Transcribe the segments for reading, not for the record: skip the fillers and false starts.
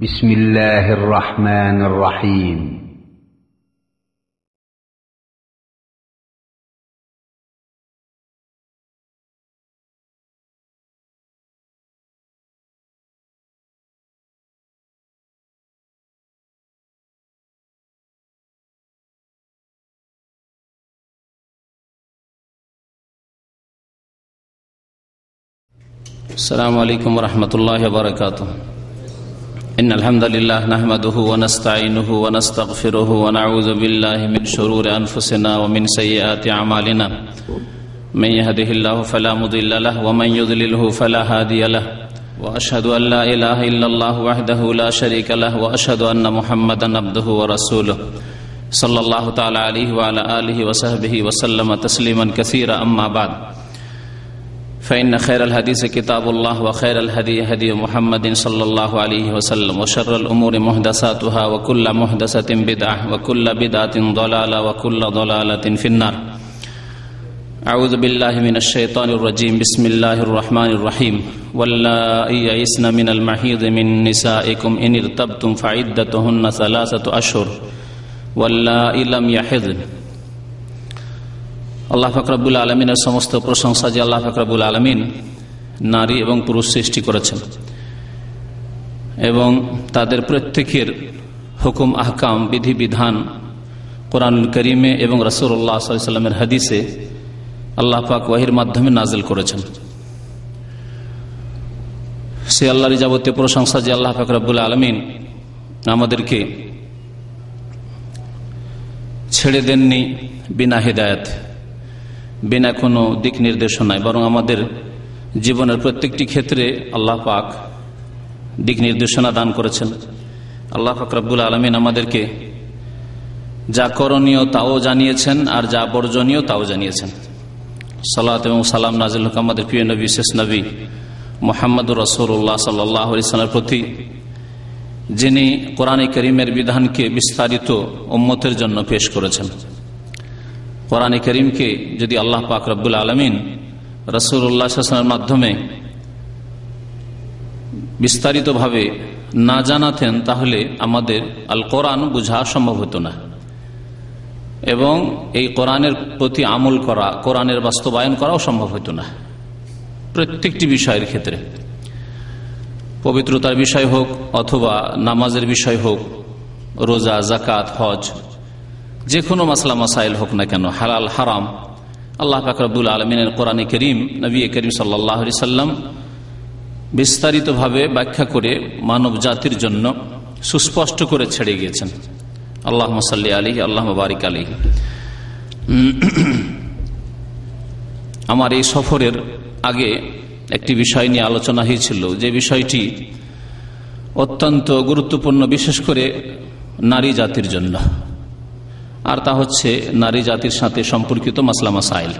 بسم الله الرحمن الرحيم السلام عليكم ورحمة الله وبركاته. إن الحمد لله نحمده ونستعينه ونستغفره ونعوذ بالله من شرور أنفسنا ومن سيئات أعمالنا. من يهده الله فلا مضل له ومن يضلله فلا هادي له. وأشهد أن لا إله إلا الله وحده لا شريك له وأشهد أن محمدا عبده ورسوله صلى الله تعالى عليه وعلى آله وصحبه وسلم تسليما كثيرا. أما بعد، فإن خير الحديث كتاب الله وخير الهدي هدي محمد صلى الله عليه وسلم وشر الأمور محدثاتها وكل محدثة بدعة وكل بدعة ضلالة وكل ضلالة في النار. أعوذ بالله من الشيطان الرجيم. بسم الله الرحمن الرحيم. واللائي يئسن من المحيض من نسائكم إن ارتبتم فعدتهن 3 أشهر واللائي لم يحضن. আল্লাহ পাক রব্বুল আলামিনের সমস্ত প্রশংসা যে আল্লাহ পাক রব্বুল আলামিন নারী এবং পুরুষ সৃষ্টি করেছেন এবং তাদের প্রত্যেকের হুকুম আহকাম বিধিবিধান কোরআনুল কারীমে এবং রাসূলুল্লাহ সাল্লাল্লাহু আলাইহি ওয়াসাল্লামের হাদিসে আল্লাহ পাক ওহীর মাধ্যমে নাজিল করেছেন। সে আল্লাহর যাবতীয় প্রশংসা যে আল্লাহ পাক রব্বুল আলামিন আমাদেরকে ছেড়ে দেননি বিনা হিদায়াত, বিনা কোনো দিক নির্দেশনায়, বরং আমাদের জীবনের প্রত্যেকটি ক্ষেত্রে আল্লাহ পাক দিক নির্দেশনা দান করেছেন। আল্লাহ পাক রব্বুল আলামিন আমাদেরকে যা করণীয় তাও জানিয়েছেন আর যা বর্জনীয় তাও জানিয়েছেন। সালাত এবং সালাম নাজিল হোক আমাদের প্রিয় নবী, শেষ নবী মুহাম্মদুর রাসূলুল্লাহ সাল্লাল্লাহু আলাইহি ওয়াসাল্লামের প্রতি, যিনি কোরআনে কারীমের বিধানকে বিস্তারিত উম্মতের জন্য পেশ করেছেন। কোরআনে কারীমকে যদি আল্লাহ পাক রব্বুল আলামিন রাসূলুল্লাহ সাল্লাল্লাহু আলাইহি ওয়াসাল্লামের মাধ্যমে বিস্তারিতভাবে না জানাতেন তাহলে আমাদের আল কোরআন বোঝা সম্ভব হতো না এবং এই কোরআনের প্রতি আমল করা, কোরআনের বাস্তবায়ন করাও সম্ভব হতো না। প্রত্যেকটি বিষয়ের ক্ষেত্রে, পবিত্রতার বিষয় হোক অথবা নামাজের বিষয় হোক, রোজা, যাকাত, হজ, যে কোনো মাসলা মাসাইল হোক না কেন, হালাল হারাম, আল্লাহ পাক রব্বুল আলামিনের কোরআনে কারীম নবী করিম সাল্লাল্লাহু আলাইহি ওয়াসাল্লাম বিস্তারিতভাবে ব্যাখ্যা করে মানব জাতির জন্য সুস্পষ্ট করে ছেড়ে গিয়েছেন। আল্লাহুম্মা সাল্লি আলাইহি আল্লাহুম্মা বারিক আলাইহি। আমার এই সফরের আগে একটি বিষয় নিয়ে আলোচনা হয়েছিল, যে বিষয়টি অত্যন্ত গুরুত্বপূর্ণ বিশেষ করে নারী জাতির জন্য, আর তা হচ্ছে নারী জাতির সাথে সম্পর্কিত মাসলা মাসাইল।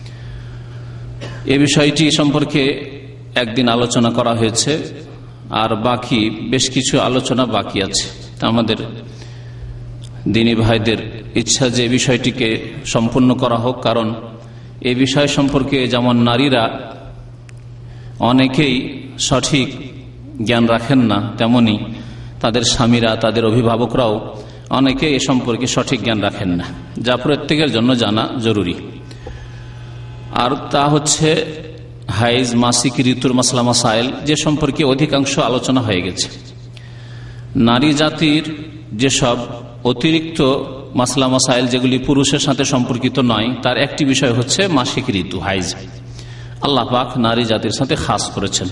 এই বিষয়টি সম্পর্কে একদিন আলোচনা করা হয়েছে আর বাকি বেশ কিছু আলোচনা বাকি আছে। তা আমাদের দ্বীনী ভাইদের ইচ্ছা যে বিষয়টিকে সম্পূর্ণ করা হোক, কারণ এই বিষয় সম্পর্কে যেমন নারীরা অনেকেই সঠিক জ্ঞান রাখেন না, তেমনি তাদের স্বামীরা, তাদের অভিভাবকরাও অনেকে এ সম্পর্কে সঠিক জ্ঞান রাখেন না, যা প্রত্যেকের জন্য জানা জরুরি। আর তা হচ্ছে হাইজ, মাসিক ঋতুর মাসলা মাসাইল, যে সম্পর্কে অধিকাংশ আলোচনা হয়ে গেছে। নারী জাতির যেসব অতিরিক্ত মাসলা মাসাইল যেগুলি পুরুষের সাথে সম্পর্কিত নয়, তার একটি বিষয় হচ্ছে মাসিক ঋতু, হাইজ। আল্লাহ পাক নারী জাতির সাথে খাস করেছেন।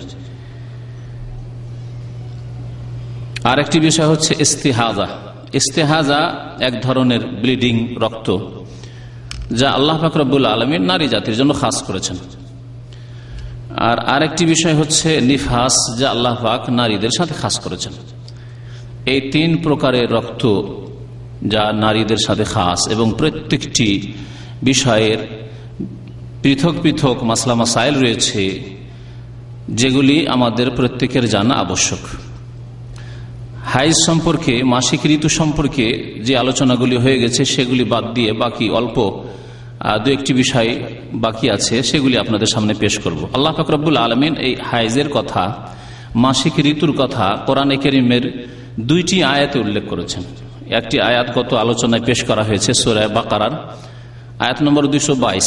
আর একটি বিষয় হচ্ছে ইস্তিহাজা। ইস্তেহাজা এক ধরনের ব্লিডিং, রক্ত, যা আল্লাহ পাক রব্বুল আলামিন নারী জাতির জন্য খাস করেছেন। আর আরেকটি বিষয় হচ্ছে নিফাস, যা আল্লাহ পাক নারীদের সাথে খাস করেছেন। এই 3 প্রকারের রক্ত যা নারীদের সাথে খাস, এবং প্রত্যেকটি বিষয়ের পৃথক পৃথক মাসলা মাসাইল রয়েছে যেগুলি আমাদের প্রত্যেকের জানা আবশ্যক। হাইজ সম্পর্কে, মাসিক ঋতু সম্পর্কে যে আলোচনাগুলি হয়ে গেছে সেগুলি বাদ দিয়ে বাকি অল্প 2-1টি বিষয় বাকি আছে, সেগুলি আপনাদের সামনে পেশ করব। আল্লাহ পাক রব্বুল আলামিন এই হাইজের কথা, মাসিক ঋতুর কথা কোরআনে কারীমের দুইটি আয়াতে উল্লেখ করেছেন। একটি আয়াত গত আলোচনায় পেশ করা হয়েছে সূরা বাকারার আয়াত নম্বর 222,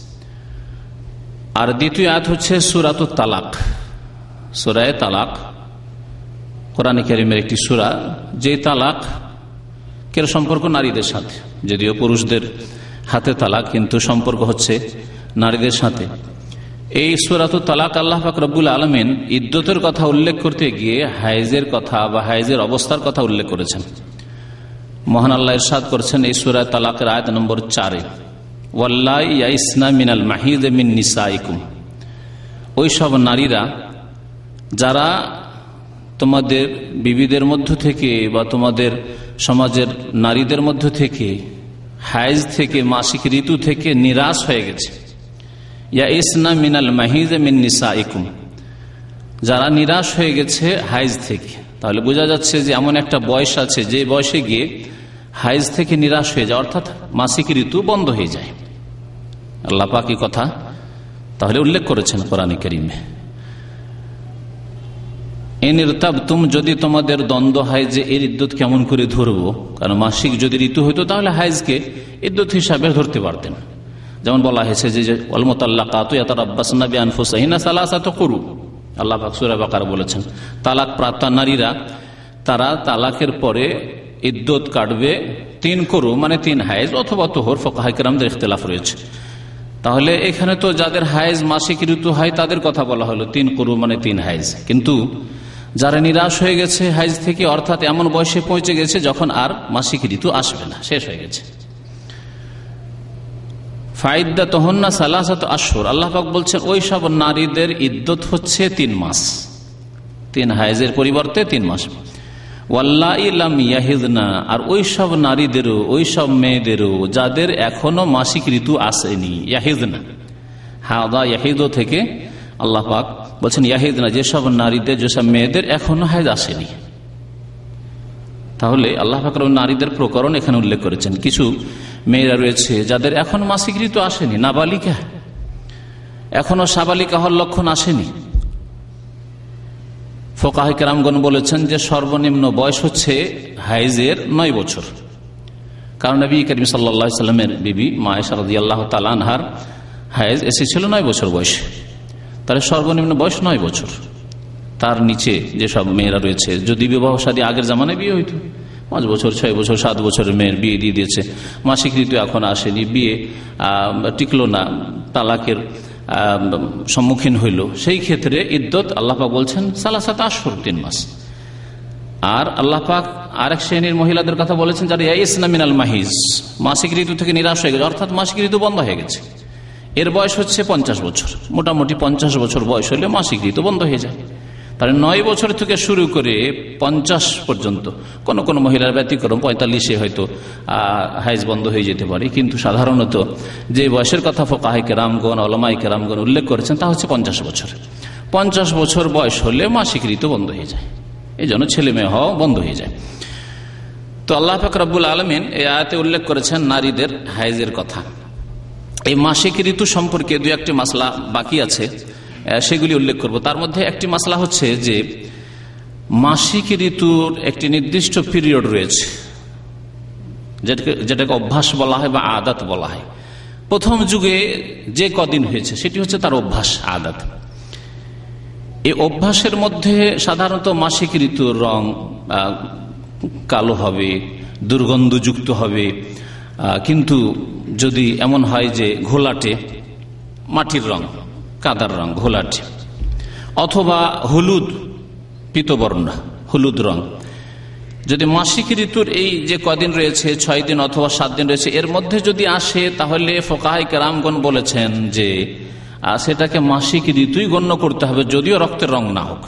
আর দ্বিতীয় আয়াত হচ্ছে সূরাতুত তালাক, সূরা তালাক, কোরআনে কারীমের একটি সূরা, যে তালাক এর সম্পর্ক নারীদের সাথে, যদিও পুরুষদের হাতে তালাক, কিন্তু সম্পর্ক হচ্ছে নারীদের সাথে। এই সূরাতুত তালাক আল্লাহ পাক রব্বুল আলামিন ইদ্দতের কথা উল্লেখ করতে গিয়ে হায়েজের কথা বা হায়েজের অবস্থার কথা উল্লেখ করেছেন। মহান আল্লাহ ইরশাদ করেছেন এই সূরা তালাকের আয়াত নম্বর 4, ওয়াল্লাই ইয়াইসনা মিনাল মাহিদ মিন নিসাইকুম, ওই সব নারীরা যারা তোমাদের বিবিদের মধ্য থেকে বা তোমাদের সমাজের নারীদের মধ্য থেকে হায়েজ থেকে, মাসিক ঋতু থেকে নিরাশ হয়ে গেছে। ইয়াইসনা মিনাল মাহিদ মিন নিসাইকুম, যারা নিরাশ হয়ে গেছে হায়েজ থেকে। তাহলে বোঝা যাচ্ছে যে এমন একটা বয়স আছে যে বয়সে গিয়ে হায়েজ থেকে নিরাশ হয়ে যায়, অর্থাৎ মাসিক ঋতু বন্ধ হয়ে যায়। আল্লাহ পাক এই কথা তাহলে উল্লেখ করেছেন কোরআনে কারীমে। যদি তোমাদের দ্বন্দ্ব হয় যে এর ইদ্যত কেমন করে ধরবো, কারণ মাসিক যদি ঋতু হইতো তাহলে হায়েজকে ইদ্যত হিসাবে ধরতে পারতেন। যেমন বলা হয়েছে যে ওয়াল মুতাল্লাকাতু ইয়াতারাব্বাসনা বিআনফুসিহিন্না সালাসাতা কুরু, আল্লাহ পাক সূরা বাকারা বলেছেন তালাক প্রাপ্তা নারীরা তারা তালাকের পরে ইদ্যত কাটবে 3 কুরু, মানে 3 হায়েজ অথবা তোহর। ফুকাহায়ে কেরামদের ইখতিলাফ রয়েছে। তাহলে এখানে তো যাদের হায়েজ মাসিক ঋতু হয় তাদের কথা বলা হলো 3 কুরু মানে 3 হায়েজ, কিন্তু যারা নিরাশ হয়ে গেছে হায়েজ থেকে, অর্থাৎ এমন বয়সে পৌঁছে গেছে যখন আর মাসিক ঋতু আসবে না, শেষ হয়ে গেছে, ফাইদ্দাতুহুন্না সালাসাতু আশহুর, আল্লাহ পাক বলছেন ওই সব নারীদের ইদ্যত হচ্ছে 3 মাস, 3 হায়েজের পরিবর্তে 3 মাস। ওয়াল্লাই লাম ইয়াহিদনা, আর ওই সব নারীদেরও, ওই সব মেয়েদেরও যাদের এখনো মাসিক ঋতু আসেনি, ইয়াহিদনা, হাদা ইয়াহিদ থেকে আল্লাহ পাক বলছেন ইয়াহিদনা, যেসব নারীদের, যেসব মেয়েদের এখনো হায়েজ আসেনি। তাহলে আল্লাহ পাক নারীদের প্রকরণ এখানে উল্লেখ করেছেন। কিছু মেয়েরা রয়েছে যাদের এখন মাসিক ঋতু আসেনি, নাবালিকা, এখনো সাবালিকা হওয়ার লক্ষণ আসেনি। ফুকাহায়ে কেরামগণ বলেছেন যে সর্বনিম্ন বয়স হচ্ছে হায়েজের 9 বছর, কারণ নবী করিম সাল্লাল্লাহু আলাইহি সাল্লামের বিবি মা আয়েশা রাদিয়াল্লাহু তাআলা আনহার হায়েজ এসেছিল 9 বছর বয়সে। তাহলে সর্বনিম্ন বয়স 9 বছর। তার নিচে যেসব মেয়েরা রয়েছে, যদি বিবাহ শাদী আগের জামানায় বিয়ে হইতো, 5 বছর 6 বছর 7 বছরের মেয়ের বিয়ে দিয়ে দিয়েছে, মাসিক ঋতু এখন আসেনি, বিয়ে টিকলো না, তালাকের সম্মুখীন হইল, সেই ক্ষেত্রে ইদ্যত আল্লাহ পাক বলছেন সালাসাতা আশহুর, 3 মাস। আর আল্লাহ পাক আরেক শ্রেণীর মহিলাদের কথা বলেছেন যারা ইয়াইসনা মিনাল মাহিজ, মাসিক ঋতু থেকে নিরাশ হয়ে গেছে, অর্থাৎ মাসিক ঋতু বন্ধ হয়ে গেছে, এর বয়স হচ্ছে 50 বছর। মোটামুটি 50 বছর বয়স হলে মাসিক ঋতু বন্ধ হয়ে যায়। তাহলে 9 বছর থেকে শুরু করে 50 পর্যন্ত, কোন কোন মহিলার ব্যতিক্রম 45-এ হয়তো হায়েজ বন্ধ হয়ে যেতে পারে, কিন্তু সাধারণত যে বয়সের কথা ফুকাহায়ে কেরামগণ, উলামায়ে কেরামগণ উল্লেখ করেছেন তা হচ্ছে 50 বছর। 50 বছর বয়স হলে মাসিক ঋতু বন্ধ হয়ে যায়, এই জন্য ছেলে মেয়ে হওয়া বন্ধ হয়ে যায়। তো আল্লাহ পাক রব্বুল আলামিন এই আয়াতে উল্লেখ করেছেন নারীদের হায়েজের কথা। এই মাসিক ঋতু সম্পর্কে 2-1টি মাসলা বাকি আছে, সেগুলি উল্লেখ করব। তার মধ্যে একটি মাসলা হচ্ছে যে মাসিক ঋতুর একটি নির্দিষ্ট পিরিয়ড রয়েছে, যেটাকে অভ্যাস বলা হয় বা আদাত বলা হয়। প্রথম যুগে যে কদিন হয়েছে সেটি হচ্ছে তার অভ্যাস, আদাত। এই অভ্যাসের মধ্যে সাধারণত মাসিক ঋতুর রং কালো হবে, দুর্গন্ধযুক্ত হবে, কিন্তু যদি এমন হয় যে ঘোলাটে, মাটির রং, কাদার রং, ঘোলাটে, অথবা হলুদ, পীতবর্ণ, হলুদ রং, যদি মাসিক ঋতুর এই যে কদিন রয়েছে 6 দিন অথবা 7 দিন রয়েছে এর মধ্যে যদি আসে, তাহলে ফুকাহায়ে কেরামগণ বলেছেন যে সেটাকে মাসিক ঋতুই গণ্য করতে হবে, যদিও রক্তের রং না হোক।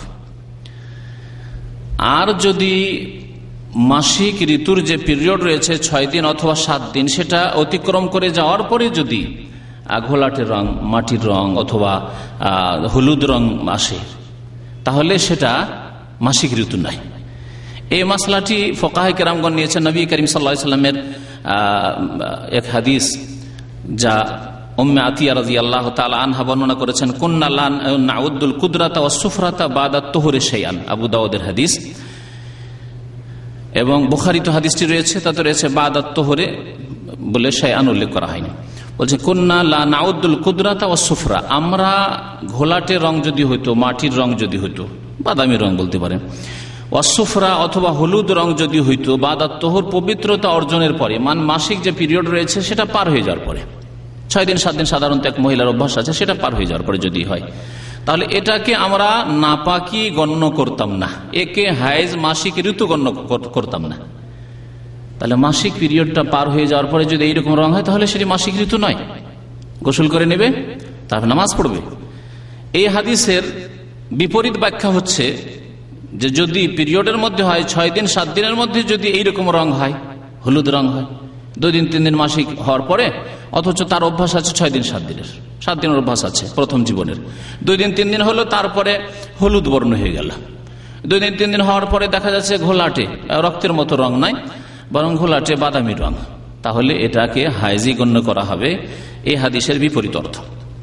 আর যদি মাসিক ঋতুর যে পিরিয়ড রয়েছে 6 দিন অথবা 7 দিন, সেটা অতিক্রম করে যাওয়ার পরে যদি ঘোলাটে রং, মাটির রং অথবা হলুদ রং আসে, তাহলে সেটা মাসিক ঋতু নাই। এই মাসলাটি ফুকাহায়ে কেরামগণ নিয়েছেন নবী করিম সাল্লাল্লাহু আলাইহি ওয়াসাল্লামের এক হাদিস, যা উম্মে আতিয়া রাদিয়াল্লাহু তাআলা আনহা বর্ণনা করেছেন, কুন্না লা নাউদ্দুল কুদরাতা ওয়াস সুফরাতা বাদা তুহুরি শাইআন, আবু দাউদের হাদিস। এবং বুখারীতে হাদিসটি রয়েছে, তাতে রয়েছে বাদাত তোহরে বলে শাইআন উল্লেখ করা হয়নি। বলছে কুন্না লা নাউদ্দুল কুদরাতা ওয়াস সুফরা, আমরা ঘোলাটে রং যদি হইতো, মাটির রং যদি হইতো, বাদামি রং বলতে পারেন, ওয়াস সুফরা অথবা হলুদ রং যদি হইতো বাদাত তোহর পবিত্রতা অর্জনের পরে, মাসিক যে পিরিয়ড রয়েছে সেটা পার হয়ে যাওয়ার পরে, 6 দিন 7 দিন সাধারণত এক মহিলার অভ্যাস আছে, সেটা পার হয়ে যাওয়ার পরে যদি হয়, তাহলে এটাকে আমরা নাপাকি গণ্য করতাম না, একে হায়েজ মাসিক ঋতু গণ্য করতাম না। তাহলে মাসিক পিরিয়ডটা পার হয়ে যাওয়ার পরে যদি এইরকম রং হয় তাহলে সেটি মাসিক ঋতু নয়, গোসল করে নেবে, তারপর নামাজ পড়বে। এই হাদিসের বিপরীত ব্যাখ্যা হচ্ছে যে যদি পিরিয়ডের মধ্যে হয় 6 দিন 7 দিনের মধ্যে যদি এইরকম রং হয়, হলুদ রং হয়, 2 দিন 3 দিন মাসিক হওয়ার পরে, অথচ তার অভ্যাস আছে 6 দিন 7 দিনের, 7 দিনের অভ্যাস আছে প্রথম জীবনের, 2 দিন 3 দিন হলো, তারপরে হলুদ বর্ণ হয়ে গেল, 2 দিন 3 দিন হওয়ার পরে দেখা যাচ্ছে ঘোলাটে, রক্তের মতো রং নাই, বরং ঘোলাটে বাদামি রং, তাহলে এটাকে হাইজি গণ্য করা হবে। এই হাদিসের বিপরীত অর্থ।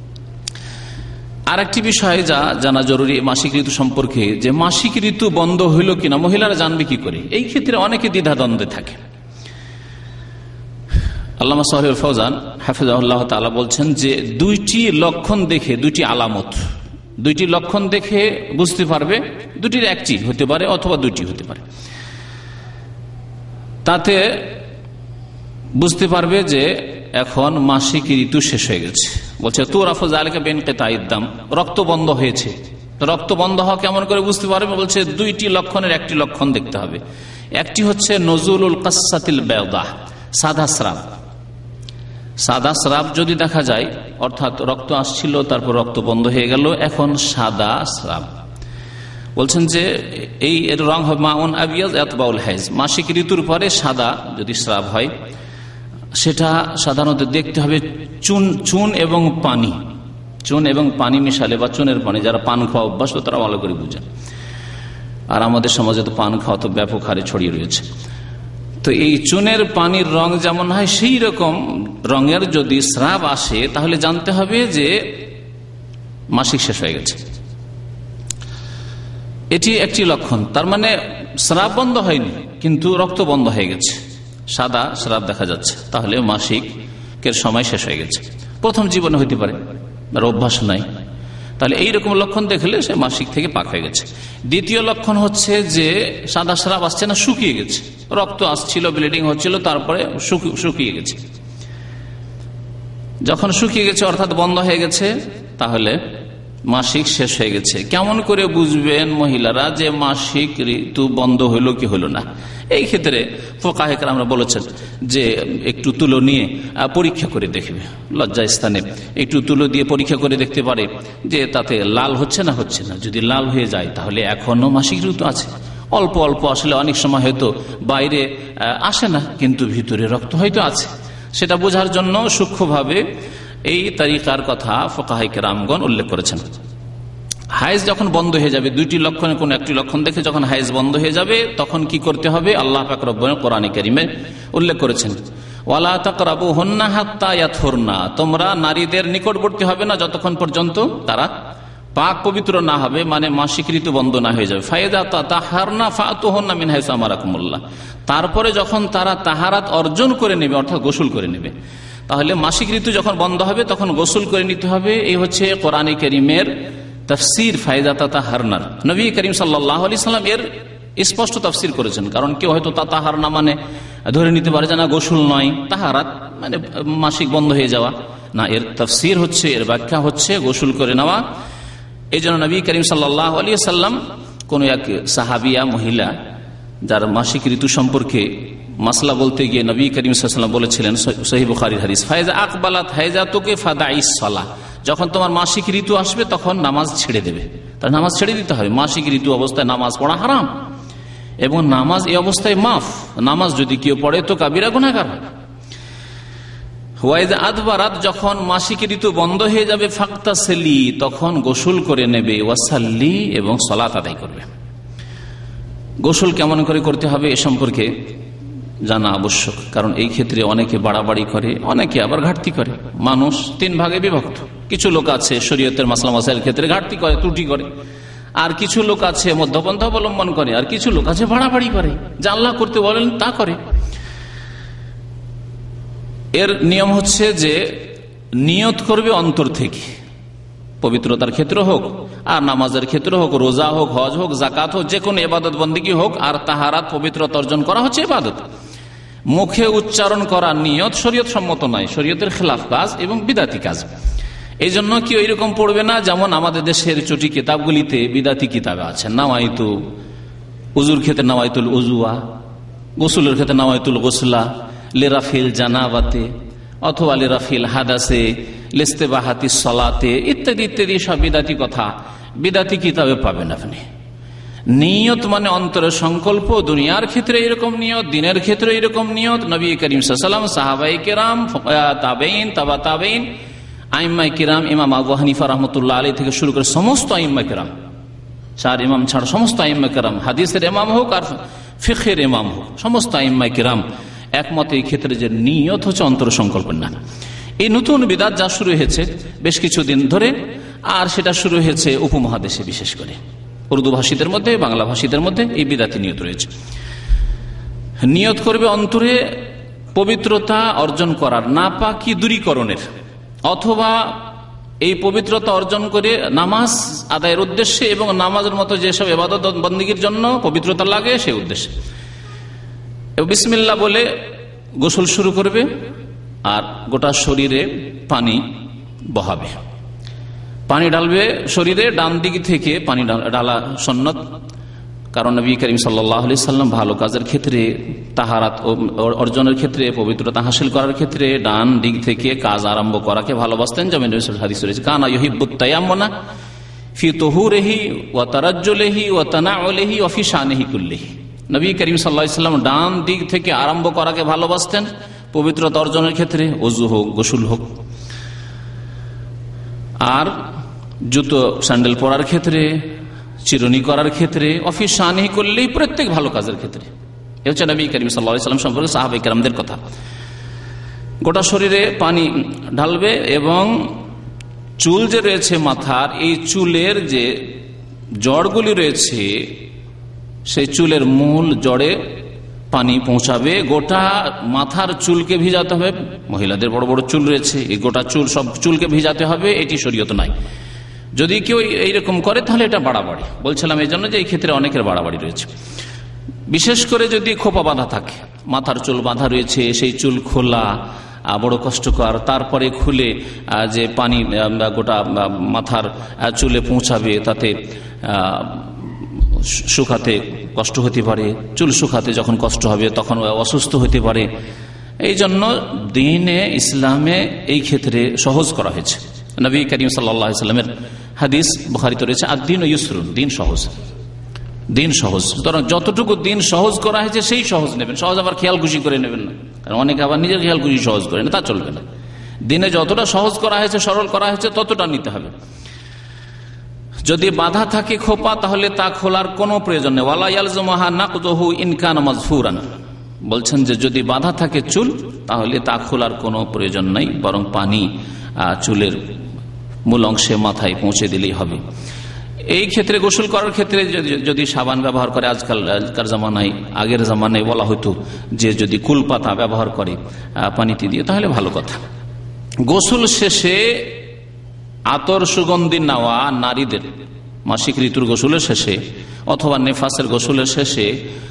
আর একটি বিষয় যা জানা জরুরি মাসিক ঋতু সম্পর্কে, যে মাসিক ঋতু বন্ধ হইল কিনা মহিলারা জানবে কি করে, এই ক্ষেত্রে অনেকে দ্বিধাদ্বন্দ্বে থাকে। আল্লামা সালেহ ফৌজান হাফিজাহুল্লাহ তাআলা বলছেন যে 2টি লক্ষণ দেখে, 2টি আলামত, 2টি লক্ষণ দেখে বুঝতে পারবে, 2টির একটি হতে পারে অথবা 2টি হতে পারে, তাতে বুঝতে পারবে যে এখন মাসিক ঋতু শেষ হয়ে গেছে। বলছে তুরাফু যালিকা বিনকিতাইদ দাম, রক্ত বন্ধ হয়েছে। রক্ত বন্ধ হওয়া কেমন করে বুঝতে পারবে? বলছে 2টি লক্ষণের একটি লক্ষণ দেখতে হবে। একটি হচ্ছে নজুলুল কাসসাতিল বায়দা, সাদা স্রাব। সাদা স্রাব যদি দেখা যায়, অর্থাৎ রক্ত আসছিল তারপর রক্ত বন্ধ হয়ে গেল, এখন সাদা স্রাব। বলছেন যে এই এর রং হবে মাউন আবিয়াজ ইয়াতবাউল হাইজ, মাসিক ঋতুর পরে সাদা যদি স্রাব হয়, সেটা সাধারণত দেখতে হবে চুন এবং পানি, চুন এবং পানি মিশালে, বা চুনের পানি, যারা পান খাওয়া অভ্যাস তারা ভালো করে বুঝেন। আর আমাদের সমাজে তো পান খাওয়া তো ব্যাপক হারে ছড়িয়ে রয়েছে। তো এই চুনের পানির রং যেমন হয় সেই রকম রঙের যদি স্রাব আসে, তাহলে জানতে হবে যে মাসিক শেষ হয়ে গেছে। এটি একটি লক্ষণ। তার মানে স্রাব বন্ধ হয়নি, কিন্তু রক্ত বন্ধ হয়ে গেছে, সাদা স্রাব দেখা যাচ্ছে, তাহলে মাসিকের সময় শেষ হয়ে গেছে। প্রথম জীবনে হইতে পারে, আর অভ্যাস নাই, তাহলে এইরকম লক্ষণ দেখলে সে মাসিক থেকে পাক হয়ে গেছে। দ্বিতীয় লক্ষণ হচ্ছে যে সাদা স্রাব আসছে না, শুকিয়ে গেছে, রক্ত আসছিল, ব্লিডিং হচ্ছিল, তারপরে শুকিয়ে গেছে। যখন শুকিয়ে গেছে অর্থাৎ বন্ধ হয়ে গেছে, তাহলে মাসিক শেষ হয়ে গেছে। কেমন করে বুঝবেন মহিলারা যে মাসিক ঋতু বন্ধ হইল কি হইল না? এই ক্ষেত্রে ফুকাহে কেরামরা বলেছেন যে একটু তুলো নিয়ে পরীক্ষা করে দেখবে, লজ্জা স্থানে একটু তুলো দিয়ে পরীক্ষা করে দেখতে পারে যে তাতে লাল হচ্ছে না হচ্ছে না। যদি লাল হয়ে যায় তাহলে এখনো মাসিক ঋতু আছে। অল্প অল্প আসলে অনেক সময় হয়তো বাইরে আসে না, কিন্তু ভিতরে রক্ত হয়তো আছে। সেটা বোঝার জন্য সূক্ষ্মভাবে এই তারিকার কথা ফুকাহে কেরামগণ উল্লেখ করেছেন। হায়েজ যখন বন্ধ হয়ে যাবে, 2টি লক্ষণের কোন একটি লক্ষণ দেখে যখন হায়েজ বন্ধ হয়ে যাবে, তখন কি করতে হবে? আল্লাহ পাক রব্বুল কোরআনে কারীমে উল্লেখ করেছেন, ওয়ালা তাকরাবুহুন্না হাত্তা ইয়াতহুরনা, তোমরা নারীদের নিকটবর্তী হবে না যতক্ষণ পর্যন্ত তারা পাক পবিত্র না হবে, মানে মাসিক ঋতু বন্ধ না হয়ে যাবে। ফায়দা তাতাহারনা ফাতুহুন্না মিন হাইসু আমারাকুমুল্লাহ, তারপরে যখন তারা তাহারাত অর্জন করে নেবে, অর্থাৎ গোসল করে নেবে, তাহলে মাসিক ঋতু যখন বন্ধ হবে তখন গোসল করে নিতে হবে। এই হচ্ছে কোরআনে কারীমের তাফসীর ফায়দা তাতাহারনার। নবী করিম সাল্লাল্লাহু আলাইহি সাল্লাম এর স্পষ্ট তাফসীর করেছেন। কারণ কেউ হয়তো তাতাহারনা মানে ধরে নিতে পারে যে না গোসল নয়, তাহারাত মানে মাসিক বন্ধ হয়ে যাওয়া না। এর তাফসীর হচ্ছে, এর ব্যাখ্যা হচ্ছে গোসল করে নেওয়া। এই জন্য নবী করিম সাল্লাল্লাহু আলাইহি সাল্লাম কোন এক সাহাবিয়া মহিলা যার মাসিক ঋতু সম্পর্কে মাসলা বলতে গিয়ে নবী করিম সাল্লাল্লাহু আলাইহি ওয়াসাল্লাম বলেছিলেন, সহিহ বুখারীর হাদিস, ফায়জা আকবালাত হায়জাতুকে ফাদাইস সালাহ, যখন তোমার মাসিক ঋতু আসবে তখন নামাজ ছেড়ে দেবে। তার নামাজ ছেড়ে দিতে হবে। মাসিক ঋতু অবস্থায় নামাজ পড়া হারাম, এবং নামাজ এই অবস্থায় মাফ। নামাজ যদি কেউ পড়ে তো কাবিরা গুনাহগার। ওয়াইদা আদবারাত, যখন মাসিক ঋতু বন্ধ হয়ে যাবে, ফাকতাসিলি, তখন গোসল করে নেবে, ওয়াসাল্লি, এবং সালাত আদায় করবে। গোসল কেমন করে করতে হবে এ সম্পর্কে জানা আবশ্যক, কারণ এই ক্ষেত্রে অনেকে বাড়াবাড়ি করে, অনেকে আবার ঘাটতি করে। মানুষ 3 ভাগে বিভক্ত। কিছু লোক আছে শরীয়তের মাসলা মাসাইলের ক্ষেত্রে ঘাটতি করে, ত্রুটি করে, আর কিছু লোক আছে মধ্যপন্থা অবলম্বন করে, আর কিছু লোক আছে বাড়াবাড়ি করে, যা আল্লাহ করতে বলেন তা করে। এর নিয়ম হচ্ছে যে নিয়ত করবে অন্তর থেকে, পবিত্রতার ক্ষেত্রে হোক আর নামাজের ক্ষেত্রে হোক, রোজা হোক, হজ হোক, জাকাত হোক, যে কোনো ইবাদত বন্দেগী হোক। আর তাহারাত পবিত্রতা অর্জন করা হচ্ছে ইবাদত। মুখে উচ্চারণ করা নিয়ত শরীয়ত সম্মত নয়, শরীয়তের খেলাফ কাজ এবং বিদাতি কাজ। এই জন্য কি ওইরকম পড়বে না যেমন আমাদের দেশের চটি কিতাবগুলিতে বিদাতি কিতাবে আছে, নাওয়াইতু, উজুর ক্ষেত্রে নাওয়াইতুল উজুয়া, গোসুলের ক্ষেত্রে নাওয়াইতুল গোসলা, লেরাফিল জানাবাতে অথবা লেরাফিল হাদাসে, লিস্তেবাহাতি সলাতে ইত্যাদি ইত্যাদি সব বিদাতি কথা বিদাতি কিতাবে পাবেন আপনি। নিয়ত মানে অন্তরের সংকল্প, দুনিয়ার ক্ষেত্রে এরকম নিয়ত, দিনের ক্ষেত্রে এরকম নিয়ত। নবী করিম সাল্লাল্লাহু আলাইহি ওয়াসাল্লাম, সাহাবায়ে কেরাম, তাবেঈন, তাবা তাবেঈন, আইম্মায়ে কেরাম, ইমাম আবু হানিফা রাহমাতুল্লাহ আলাইহি থেকে শুরু করে সমস্ত আইম্মায়ে কেরাম, চার ইমাম ছাড়া সমস্ত আইম্মায়ে কেরাম, হাদিসের ইমাম হোক আর ফিকহের ইমাম হোক, সমস্ত আইম্মায়ে কেরাম একমত এই ক্ষেত্রে যে নিয়ত হচ্ছে অন্তর সংকল্পের না। এই নতুন বিদআত যা শুরু হয়েছে বেশ কিছুদিন ধরে, আর সেটা শুরু হয়েছে উপমহাদেশে, বিশেষ করে উর্দু ভাষীদের মধ্যে, বাংলা ভাষীদের মধ্যে এই বিদআতি নিয়ত রয়েছে। নিয়ত করবে অন্তরে পবিত্রতা অর্জন করার, নাপাকি দূরীকরণের, অথবা এই পবিত্রতা অর্জন করে নামাজ আদায়ের উদ্দেশ্যে এবং নামাজের মতো যেসব ইবাদত বন্দেগীর জন্য পবিত্রতা লাগে সেই উদ্দেশ্যে। বিসমিল্লাহ বলে গোসল শুরু করবে আর গোটা শরীরে পানি বহাবে, পানি ঢালবে শরীরে, ডান দিক থেকে পানি ঢালা সুন্নত। কারণ নবী করিম সাল্লাল্লাহু আলাইহি সাল্লাম ভালো কাজের ক্ষেত্রে, তাহারাত অর্জনের ক্ষেত্রে, পবিত্রতা হাসিল করার ক্ষেত্রে ডান দিক থেকে কাজ আরম্ভ করাকে ভালোবাসতেন। যেমন হাদিস রয়েছে, কানা ইউহিব্বুত তায়াম্মুনা ফি তুহুরিহি ওয়া তারাজ্জুলিহি ওয়া তানাউলিহি ওয়া ফি শানিহি কুল্লিহি। নবী করিম সাল্লাল্লাহু আলাইহি সাল্লাম ডান দিক থেকে আরম্ভ করাকে ভালোবাসতেন পবিত্রতা অর্জনের ক্ষেত্রে, ওযু হোক, গোসল হোক, আর জুতো স্যান্ডেল পরার ক্ষেত্রে, চিরুনি করার ক্ষেত্রে, অফিস শানিহি করলেই প্রত্যেক ভালো কাজের ক্ষেত্রে। এ হচ্ছে নবী করিম সাল্লাল্লাহু আলাইহি সাল্লাম সম্পর্কে সাহাবায়ে কেরামদের কথা। গোটা শরীরে পানি ঢালবে এবং চুল যে রয়েছে মাথার, এই চুলের যে জড়গুলি রয়েছে সেই চুলের মূল জড়ে পানি পৌঁছাবে। গোটা মাথার চুলকে ভিজাতে হবে। মহিলাদের বড় বড় চুল রয়েছে, এই গোটা চুল, সব চুলকে ভিজাতে হবে, এটি শরীয়ত নাই। যদি কেউ এইরকম করে তাহলে এটা বাড়াবাড়ি। বলছিলাম এই জন্য যে এই ক্ষেত্রে অনেকের বাড়াবাড়ি রয়েছে, বিশেষ করে যদি খোপা বাঁধা থাকে, মাথার চুল বাঁধা রয়েছে, সেই চুল খোলা বড় কষ্টকর, তারপরে খুলে যে পানি গোটা মাথার চুলে পৌঁছাবে, তাতে শুকাতে কষ্ট হতে পারে, চুল শুকাতে যখন কষ্ট হবে তখন অসুস্থ হতে পারে। এই জন্য দ্বীনে ইসলামে এই ক্ষেত্রে সহজ করা হয়েছে। নবী করিম সাল্লাল্লাহু আলাইহি ওয়াসাল্লামের হাদিস বুখারীতে রয়েছে, আদ-দীনু ইউসরুন, দিন সহজ, দিন সহজ। সুতরাং যতটুকু দিন সহজ করা হয়েছে সেই সহজ নেবেন, সহজ আবার খেয়াল খুশি করে নেবেন না, কারণ অনেকে আবার নিজের খেয়াল খুশি সহজ করে না, তা চলবে না। দিনে যতটা সহজ করা হয়েছে, সরল করা হয়েছে, ততটা নিতে হবে। যদি বাধা থাকে খোপা, তাহলে তা খোলার কোনো প্রয়োজন নেই। ওয়ালা ইয়ালজুমুহা নাকযুহু ইন কানা মাজফুরান, বলছেন যে যদি বাধা থাকে চুল, তাহলে তা খোলার কোনো প্রয়োজন নাই, বরং পানি চুলের মূল অংশে মাথায় পৌঁছে দিলেই হবে। এই ক্ষেত্রে গোসল করার ক্ষেত্রে যদি সাবান ব্যবহার করে, আজকালকার জামানায়, আগের জামানায় বলা হতো যে যদি কুলপাতা ব্যবহার করে পানিতে দিয়ে, তাহলে ভালো কথা। গোসল শেষে আতর সুগন্ধি নেওয়া নারীদের মাসিক ঋতুর গোসলের শেষে অথবা নেফাসের গোসলের শেষে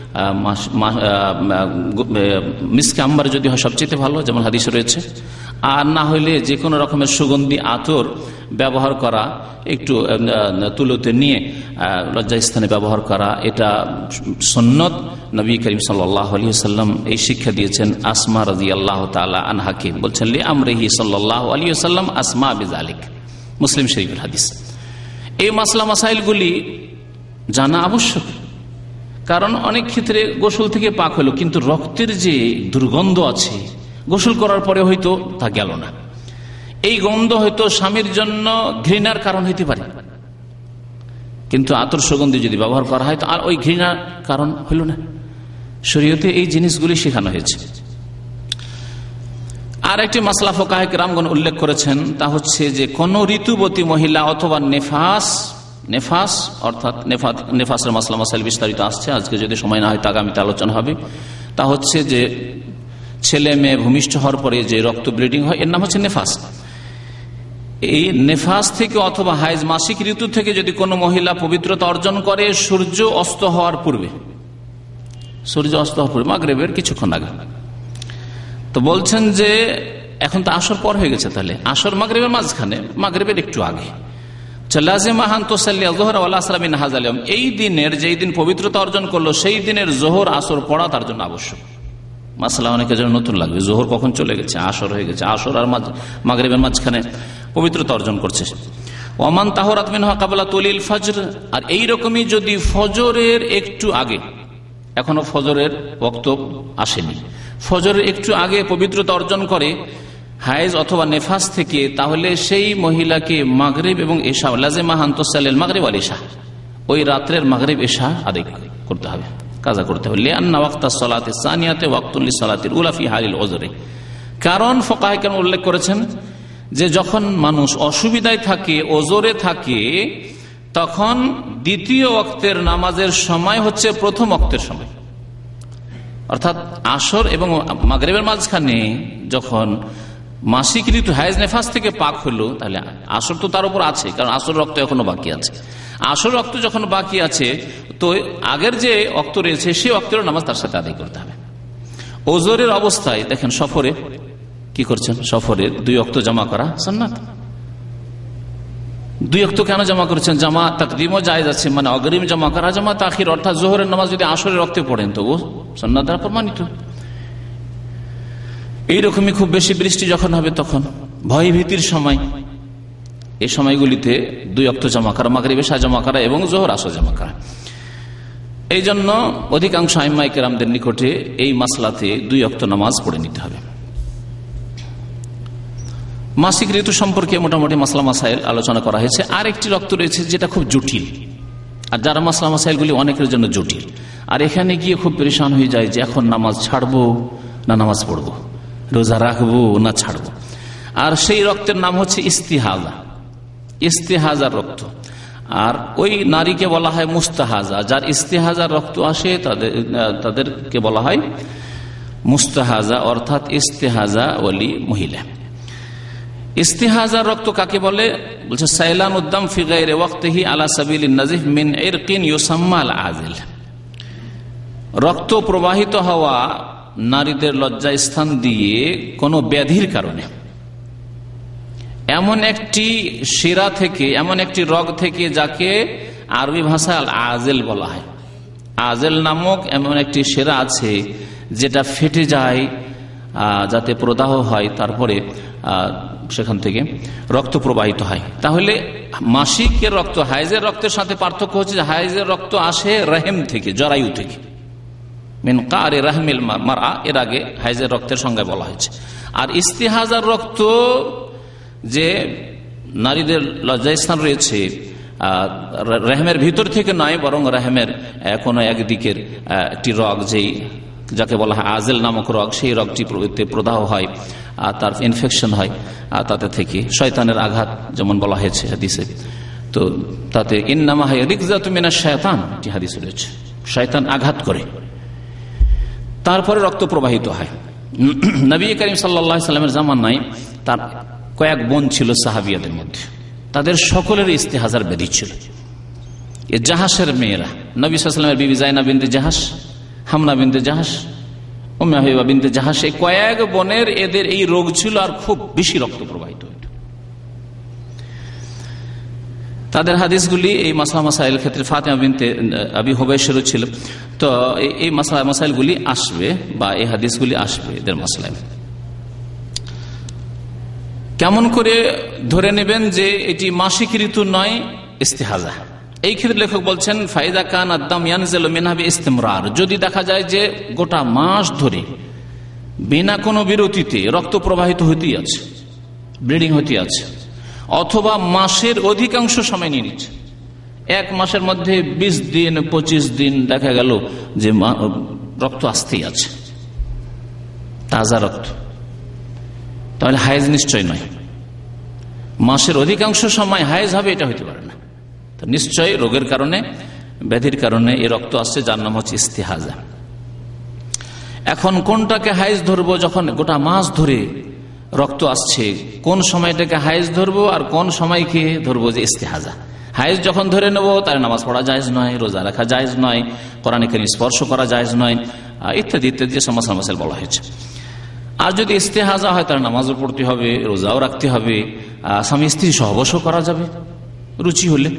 মিসকে আম্বার যদি হয় সবচেয়ে ভালো, যেমন হাদিসে রয়েছে। আর না হইলে যে কোনো রকমের সুগন্ধি আতর ব্যবহার করা, একটু তুলোতে নিয়ে লজ্জাস্থানে ব্যবহার করা, এটা সুন্নত। নবী করিম সাল্লাল্লাহু আলাইহি ওয়াসাল্লাম এই শিক্ষা দিয়েছেন আসমা রাদিয়াল্লাহু তাআলা আনহাকে। বলছেন লি আমরিহি সাল্লাল্লাহু আলাইহি ওয়াসাল্লাম আসমা বিযালিক, মুসলিম শরীফের হাদিস। এই মাসলা মাসাইলগুলি জানা আবশ্যক, কারণ অনেক ক্ষেত্রে গোসল থেকে পাক হলো কিন্তু রক্তের যে দুর্গন্ধ আছে, গোসল করার পরে হয়তো তা গেল না। এই গন্ধ হয়তো স্বামীর জন্য ঘৃণার কারণ হইতে পারে, কিন্তু আতর সুগন্ধি যদি ব্যবহার করা হয় তো আর ওই ঘৃণার কারণ হইল না। শরীয়তে এই জিনিসগুলি শেখানো হয়েছে। আর একটি মাসলা ফুকাহে কেরামগণ উল্লেখ করেছেন, তা হচ্ছে যে কোন ঋতুবতী মহিলা অথবা নেফাস নেফাস অর্থাৎ নেফাসের মাসলা মাসাইল বিস্তারিত আসছে, আজকে যদি সময় না হয় তা আগামীতে আলোচনা হবে। তা হচ্ছে যে ছেলে মেয়ে ভূমিষ্ঠ হওয়ার পরে যে রক্ত ব্লিডিং হয় এর নাম হচ্ছে নেফাস। এই নেফাস থেকে অথবা হাইজ মাসিক ঋতু থেকে যদি কোনো মহিলা পবিত্রতা অর্জন করে সূর্য অস্ত হওয়ার পূর্বে, মাগরিবের কিছুক্ষণ আগে, তো বলছেন যে এখন তো আসর পর হয়ে গেছে, তাহলে আসর মাগরিবের মাঝখানে, মাগরিবের একটু আগে, এই দিনের যেই দিন পবিত্রতা অর্জন করলো সেই দিনের জোহর আসর পড়া তার জন্য আবশ্যক। মাসলা অনেকের জন্য নতুন লাগবে, জোহর কখন চলে গেছে, আসর হয়ে গেছে, আসর আর মাগরিবের মাঝখানে পবিত্রতা অর্জন করছে। ওমান তাহরাত মিনহা ক্বাবলা তুলিল ফজর, আর এইরকমই যদি ফজরের একটু আগে, এখনো ফজরের ওয়াক্ত আসেনি, ফজরের একটু আগে পবিত্রতা অর্জন করে হায়েজ অথবা নেফাস থেকে, তাহলে সেই মহিলাকে মাগরিব এবং এশা লাজিমা হান্তুসাল্লিল মাগরিব ওয়াল ইশা, ওই রাত্রের মাগরিব এশা আদায় করতে হবে, কাজা করতে হবে। লিআন্না ওয়াক্তাস সালাতিস সানিয়াতে ওয়াক্তুল লিসালাতিল উলা ফি হালিল উযরি, কারণ ফুকাহা কেন উল্লেখ করেছেন যে যখন মানুষ অসুবিধায় থাকে, ওজরে থাকে, তখন দ্বিতীয় ওয়াক্তের নামাজের সময় হচ্ছে প্রথম ওয়াক্তের সময়, অর্থাৎ আসর এবং মাগরিবের মাঝখানে যখন মাসিক ঋতু হায়েজ নেফাস থেকে পাক হলো, তাহলে আসর তো তার উপর আছে, কারণ আসর রক্ত এখনো বাকি আছে। আসর রক্ত যখন বাকি আছে, তো আগের যে ওয়াক্ত রয়েছে সেই ওয়াক্তের নামাজ তার সাথে আদায় করতে হবে। ওজরের অবস্থায় দেখেন, সফরে কি করছেন, সফরে 2 ওয়াক্ত জমা করা সুন্নাত। 2 ওয়াক্ত কেন জমা করেছেন? জামা তাকদিমও জায়েজ আছে, মানে অগ্রিম জমা করা, জামা তাখির অর্থাৎ জোহরের নামাজ যদি আসরের রক্তে পড়েন তো ও সুন্নাত দ্বারা প্রমাণিত। এইরকমই খুব বেশি বৃষ্টি যখন হবে, তখন ভয় ভীতির সময়, এই সময়গুলিতে 2 ওয়াক্ত জমা করা, মাগরিব এশা জমা করা এবং জোহর আসর জমা করা। এই জন্য অধিকাংশ আইম্মায়ে কেরামদের নিকটে এই মাসলাতে 2 ওয়াক্ত নামাজ পড়ে নিতে হবে। মাসিক ঋতু সম্পর্কে মোটামুটি মাসলা মাসাইল আলোচনা করা হয়েছে। আর একটি রক্ত রয়েছে যেটা খুব জটিল, আর যারা মাসলা মাসাইলগুলি অনেকের জন্য জটিল, আর এখানে গিয়ে খুব পরেশান হয়ে যায় যে এখন নামাজ ছাড়বো না নামাজ পড়বো, রোজা রাখবো না ছাড়বো। আর সেই রক্তের নাম হচ্ছে ইস্তিহাজা, ইস্তিহাজার রক্ত। আর ওই নারীকে বলা হয় মুস্তাহাজা, যার ইস্তিহাজার রক্ত আসে তাদেরকে বলা হয় মুস্তাহাজা, অর্থাৎ ইস্তিহাজা ওয়ালি মহিলা। ইস্তিহাজার রক্ত কাকে বলে? বলছে সাইলান উদ্দাম ফি গায়রি ওয়াক্তিহি আলা সাবিলিন নাজিফ মিন ইরকিন ইউসাম্মা আল আজিল, রক্ত প্রবাহিত হওয়া নারীদের লজ্জা স্থান দিয়ে কোনো ব্যাধির কারণে, এমন একটি শিরা থেকে, এমন একটি রগ থেকে যাকে আরবি ভাষায় আল আজেল বলা হয়। আজেল নামক এমন একটি শিরা আছে যেটা ফেটে যায়, যাতে প্রদাহ হয়, তারপরে সেখান থেকে রক্ত প্রবাহিত হয়। তাহলে মাসিকের রক্ত হাইজের রক্তের সাথে পার্থক্য হচ্ছে যে হাইজের রক্ত আসে রহেম থেকে, জরায়ু থেকে, মিন কারি রাহমিল মারআ, এর আগে হাইজের রক্তের সংজ্ঞা বলা হয়েছে। আর ইস্তিহাজার রক্ত যে নারীদের লজ্জাস্থান রয়েছে, রেহমের ভিতর থেকে নয়, বরং রেহমের কোনো একদিকের একটি রগ, যাকে বলা হয় আজেল নামক রগ, সেই রগটি প্রদাহ হয়, আর তার ইনফেকশন হয়, আর তাতে থেকে শয়তানের আঘাত, যেমন বলা হয়েছে হাদিসে, তো তাতে ইন্নামা রিকজাতু মিনাশ শায়তান, এটি হাদিসে রয়েছে, শয়তান আঘাত করে, তারপরে রক্ত প্রবাহিত হয়। নবী করিম সাল্লাল্লাহু আলাইহি সাল্লামের জামানায় তার কয়েক বোন ছিল সাহাবিয়াদের মধ্যে, তাদের সকলের ইস্তিহাজার ব্যাধি ছিল। এ জাহাসের মেয়েরা, নবী সাল্লাল্লাহু আলাইহি ওয়াসাল্লামের বিবি জাইনাব বিনতে জাহাস, হামনা বিনতে জাহাস, উম্মে হাবিবা বিনতে জাহাস, এই কয়েক বোনের এদের এই রোগ ছিল, আর খুব বেশি রক্ত প্রবাহিত হতো। তাদের হাদিসগুলি এই মাসলা মাসাইল ক্ষেত্রে ফাতিমা বিনতে আবি হুবাইশেরও ছিল, তো এই মাসলা মাসাইলগুলি আসবে, বা এই হাদিসগুলি আসবে এদের মাসলায়। কেমন করে ধরে নেবেন যে এটি মাসিক ঋতু নয়, ইস্তিহাজা? এই ক্ষেত্রে লেখক বলছেন ফাইদা কান আদাম ইয়ানজিলু মিনহা বিইসতিমরার, যদি দেখা যায় যে গোটা মাস ধরে বিনা কোনো বিরতিতে রক্ত প্রবাহিত হতেই আছে, ব্লিডিং হতে আছে, অথবা মাসের অধিকাংশ সময় নিয়ে নিচ্ছে, এক মাসের মধ্যে 20 দিন 25 দিন দেখা গেল যে রক্ত আসতেই আছে, তাজা রক্ত, তাহলে হায়েজ নিশ্চয় নয়। মাসের অধিকাংশ সময় হায়েজ হবে এটা হইতে পারে না, তো নিশ্চয়ই রোগের কারণে, ব্যাধির কারণে এই রক্ত আসছে, যার নাম হচ্ছে ইস্তিহাজা। এখন কোনটাকে হাইজ ধরবো? যখন গোটা মাস ধরে রক্ত আসছে, কোন সময়টাকে হাইজ ধরবো আর কোন সময়কে ধরবো যে ইস্তিহাজা? হাইজ যখন ধরে নেবো তার নামাজ পড়া জায়েজ নয়, রোজা রাখা জায়েজ নয়, কোরআন কারীম স্পর্শ করা জায়েজ নয়, ইত্যাদি ইত্যাদি সমস্যা মাসাইল বলা হয়েছে। আর যদি ইস্তেহাজা হয় তার নামাজও পড়তে হবে, রোজাও রাখতে হবে, স্বামী স্ত্রী সহবাসও করা যাবে রুচি হলে।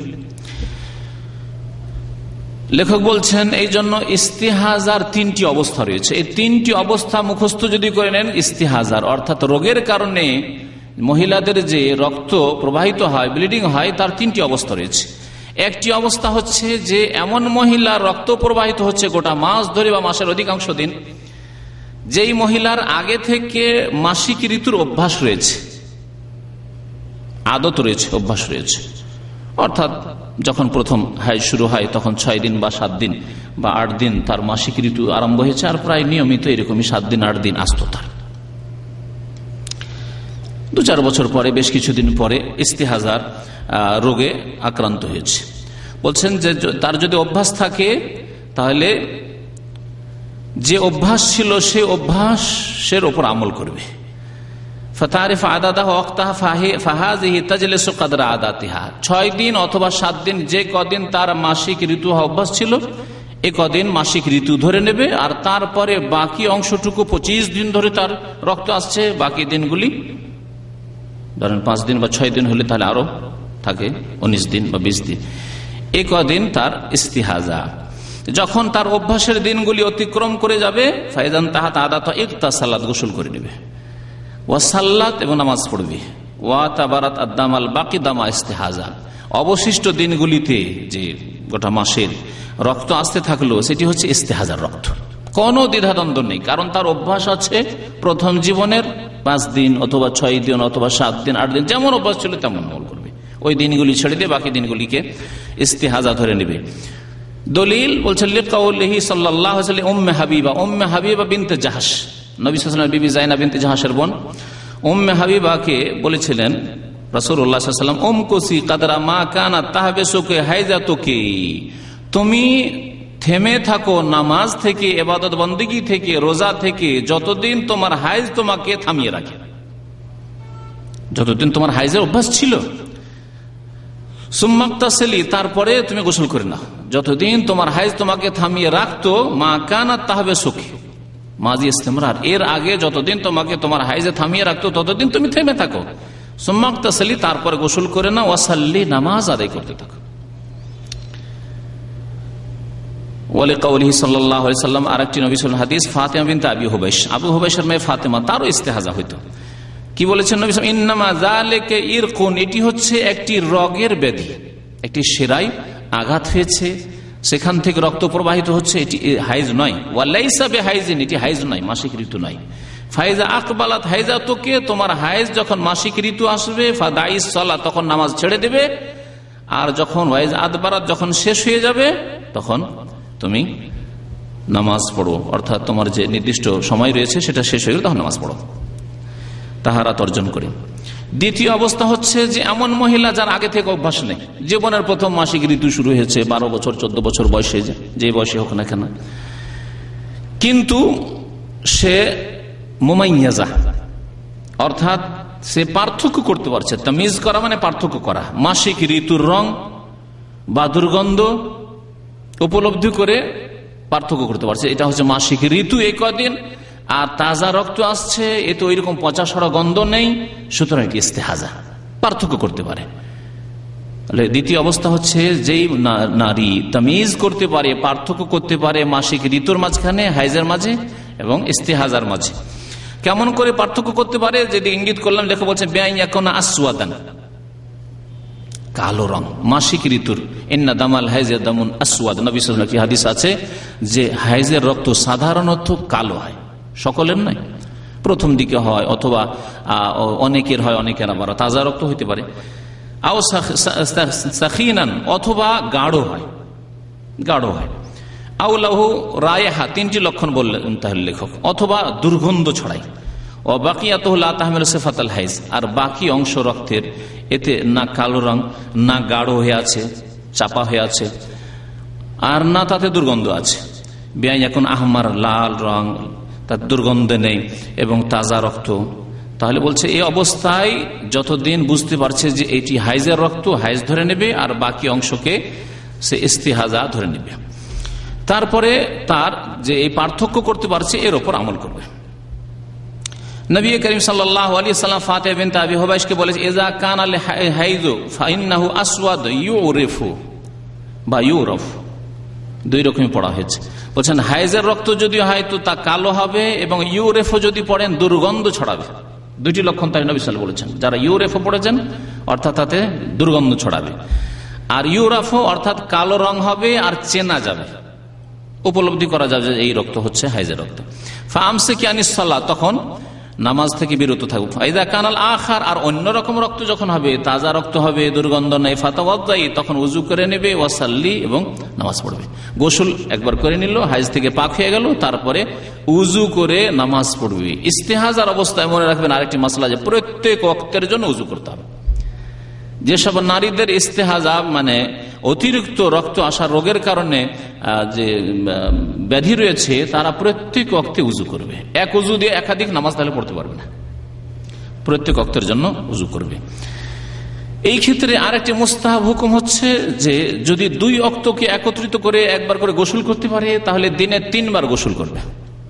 লেখক বলছেন এই জন্য ইস্তেহাজার 3টি অবস্থা রয়েছে। এই 3টি অবস্থা মুখস্থ যদি করে নেন, ইস্তেহাজার অর্থাৎ রোগের কারণে মহিলাদের যে রক্ত প্রবাহিত হয়, ব্লিডিং হয়, তার 3টি অবস্থা রয়েছে। একটি অবস্থা হচ্ছে যে এমন মহিলার রক্ত প্রবাহিত হচ্ছে গোটা মাস ধরে বা মাসের অধিকাংশ দিন, যেই মহিলার আগে থেকে মাসিক ঋতুর অভ্যাস রয়েছে, আদত রয়েছে, অভ্যাস রয়েছে। অর্থাৎ যখন প্রথম হাইজ শুরু হয় তখন 6 দিন বা 7 দিন বা 8 দিন তার মাসিক ঋতু আরম্ভ হয়েছে, আর প্রায় নিয়মিত এরকমই 7 দিন 8 দিন আসতো তার। 2-4 বছর পরে, বেশ কিছুদিন পরে ইস্তেহাজার রোগে আক্রান্ত হয়েছে। বলছেন যে তার যদি অভ্যাস থাকে তাহলে যে অভ্যাস ছিল সে অভ্যাসের ওপর আমল করবে। 6 দিন অথবা 7 দিন, যে কদিন তার মাসিক ঋতু অভ্যাস ছিল এ কদিন মাসিক ঋতু ধরে নেবে, আর তারপরে বাকি অংশটুকু 25 দিন ধরে তার রক্ত আসছে, বাকি দিনগুলি ধরেন 5 দিন বা 6 দিন হলে তাহলে আরো থাকে 19 দিন বা 20 দিন, এ কদিন তার ইস্তিহাজা। যখন তার অভ্যাসের দিনগুলি অতিক্রম করে যাবে, ফাইজান তাহাত আদাত ইগতাসালাত, গোসল করে নেবে, ওয়াসাল্লাত এবং নামাজ পড়বে, ওয়া তাবারাত আদামাল বাকি দামা ইস্তিহাজা। অবশিষ্ট দিনগুলিতে যে গোটা মাসের রক্ত আসতে থাকলো সেটি হচ্ছে ইস্তিহাজার রক্ত, কোনো দ্বিধাদ্বন্দ্ব নেই। কারণ তার অভ্যাস আছে প্রথম জীবনের 5 দিন অথবা 6 দিন অথবা 7 দিন 8 দিন, যেমন অভ্যাস ছিল তেমন আমল করবে। ওই দিনগুলি ছেড়ে দিয়ে বাকি দিনগুলিকে ইস্তিহাজা ধরে নেবে। দলিল বলছেন লিকাউলিহি সাল্লাল্লাহু আলাইহি ওয়াসাল্লাম উম্মে হাবিবা বিনতে জাহশ, নবী সাল্লাল্লাহু আলাইহি ওয়াসাল্লাম বিবি যায়েনাব বিনতে জাহশের বোন উম্মে হাবিবাকে বলেছিলেন রাসূলুল্লাহ সাল্লাল্লাহু আলাইহি ওয়াসাল্লাম, উমকুসি কদরা মা কানাত তাহবিসুকি হাইজাতুকি, তুমি থেমে থাকো নামাজ থেকে, ইবাদত বন্দেগী থেকে, রোজা থেকে, যতদিন তোমার হাইজ তোমাকে থামিয়ে রাখে, যতদিন তোমার হাইজের অভ্যাস ছিল। সুম্মাক্তাসিলি, তারপরে তুমি গোসল করে নাও, যতদিন তোমার হাইজ তোমাকে থামিয়ে রাখতো। মা কানাত তাহবিসুকি, মাজি ইস্তিমরার, এর আগে যতদিন তোমাকে তোমার হাইজে থামিয়ে রাখতো ততদিন তুমি থেমে থাকো। সুম্মাক্তাসিলি, তারপরে গোসল করে নাও, ওয়াসাল্লি, নামাজ আদায় করতে থাকো। ওয়ালিকাউলিহি সাল্লাল্লাহু আলাইহি সাল্লাম, আরেকটি নবী সাল্লাল্লাহু আলাইহি হাদিস, ফাতিমা বিনতে আবি হুবাইশ, আবু হুবাইশের মেয়ে ফাতিমা, তারও ইস্তেহাজা হইতো। কি বলেছেন নবী সাল্লাল্লাহু আলাইহি ওয়াসাল্লাম, ইন্নামা যালিকা ইরকুন, এটি হচ্ছে একটি রোগের ব্যাধি, একটি শিরায় আঘাত হয়েছে, সেখান থেকে রক্ত প্রবাহিত হচ্ছে, এটি হাইজ নয়। ওয়ালাইসা বিহাইজিন, এটি হাইজ নয়, মাসিক ঋতু নয়। ফাইজা আকবালাত হাইজাতুকে, তোমার হাইজ যখন মাসিক ঋতু আসবে, ফাদাইস সালাত, তখন নামাজ ছেড়ে দেবে, আর যখন ওয়াইজ আদবারাত, যখন শেষ হয়ে যাবে তখন তুমি নামাজ পড়ো, অর্থাৎ তোমার যে নির্দিষ্ট সময় রয়েছে সেটা শেষ হয়ে গেলে তখন নামাজ পড়ো, তাহারাত অর্জন করে। দ্বিতীয় অবস্থা হচ্ছে যে এমন মহিলা যার আগে থেকে অভ্যাস নেই, জীবনের প্রথম মাসিক ঋতু শুরু হয়েছে 12 বছর 14 বছর বয়সে, যে বয়সে হোক না কেন, কিন্তু সে মুমাইয়াজা, অর্থাৎ সে পার্থক্য করতে পারছে। তামিজ করা মানে পার্থক্য করা, মাসিক ঋতুর রং বা দুর্গন্ধ উপলব্ধি করে পার্থক্য করতে পারছে, এটা হচ্ছে মাসিক ঋতু এই কদিন, আর তাজা রক্ত আসছে, এ তো ওইরকম পচা সরা গন্ধ নেই, সুতরাং এটি ইস্তেহাজা, পার্থক্য করতে পারে। দ্বিতীয় অবস্থা হচ্ছে যেই নারী তামিজ করতে পারে, পার্থক্য করতে পারে মাসিক ঋতুর মাঝখানে, হাইজের মাঝে এবং ইস্তেহাজার মাঝে। কেমন করে পার্থক্য করতে পারে, যদি ইঙ্গিত করলাম, লেখা বলছে বেআইয়াকুনা আসওয়াদান, কালো রং মাসিক ঋতুর, ইন্না দামাল হাইজে দামুন আসওয়াদ, নবী সাল্লাল্লাহু আলাইহি ওয়াসাল্লাম হাদিস আছে যে হাইজের রক্ত সাধারণত কালো হয়, সকলের নয়, প্রথম দিকে হয়, অথবা অনেকের হয়, অনেকের আবার তাজা রক্ত হইতে পারে, আও সাখিনান, অথবা গাঢ় হয়, গাঢ় হয়, আও লাহু রায়হা, 3টি লক্ষণ বললেন তাহলে লেখক, অথবা দুর্গন্ধ ছড়ায়, ও বাকিয়াতুহু লা তাহমিলু সিফাতাল হাইজ, আর বাকি অংশ রক্তের এতে না কালো রং না গাঢ় হয়ে আছে, চাপা হয়ে আছে, আর না তাতে দুর্গন্ধ আছে। বিয়াই এখন আহমার, লাল রং, তার দুর্গন্ধ নেই এবং তাজা রক্ত, তাহলে বলছে এই অবস্থায় যতদিন বুঝতে পারছে যে এটি হাইজের রক্ত, হাইজ ধরে নেবে, আর বাকি অংশকে সে ইস্তিহাজা ধরে নেবে। তারপরে তার যে এই পার্থক্য করতে পারছে এর ওপর আমল করবে। নবী করিম সাল্লাল্লাহু আলাইহি সাল্লাম ফাতিমা বিনতে আবি হুবাইশকে বলেছে, ইযা কানা আল হাইযু ফাইন্নাহু আসওয়াদ ইউরিফু বা ইউরফ, দুই রকমই পড়া হয়েছে। বলছেন হাইজের রক্ত যদি হয় তো তা কালো হবে, এবং ইউরেফও যদি পড়েন দুর্গন্ধ ছড়াবে। দুইটি লক্ষণ তাই নবী সাল্লাল্লাহু আলাইহি ওয়াসাল্লাম বলেছেন। যারা ইউরেফও পড়েছেন অর্থাৎ তাতে দুর্গন্ধ ছড়াবে, আর ইউরাফও অর্থাৎ কালো রং হবে আর চেনা যাবে, উপলব্ধি করা যাবে যে এই রক্ত হচ্ছে হাইজের রক্ত। ফামসিকি আনিস সালাত, তখন নামাজ থেকে বিরত থাকবো। ফাইদা কানাল আখার, আর অন্য রকম রক্ত যখন হবে, তাজা রক্ত হবে, দুর্গন্ধ নাই, ফাতাওয়াদ্দাই, তখন উযু করে নেবে, ওয়াসাল্লি, এবং নামাজ পড়বে। গোসল একবার করে নিল, হাইজ থেকে পাক হয়ে গেল, তারপরে উযু করে নামাজ পড়বে। ইস্তেহাজার অবস্থায় মনে রাখবেন আরেকটি মাসলা, যে প্রত্যেক ওয়াক্তের জন্য উযু করতে হবে। যেসব নারীদের ইস্তেহাজা মানে অতিরিক্ত রক্ত আসা রোগের কারণে যে ব্যাধি রয়েছে, তারা প্রত্যেক ওয়াক্তে উযু করবে। এক উযু দিয়ে একাধিক নামাজ তাহলে পড়তে পারবে না, প্রত্যেক ওয়াক্তের জন্য উযু করবে। এই ক্ষেত্রে আরেকটি মুস্তাহাব হুকুম হচ্ছে যে যদি দুই ওয়াক্তকে একত্রিত করে একবার করে গোসল করতে পারে, তাহলে দিনে 3 বার গোসল করবে।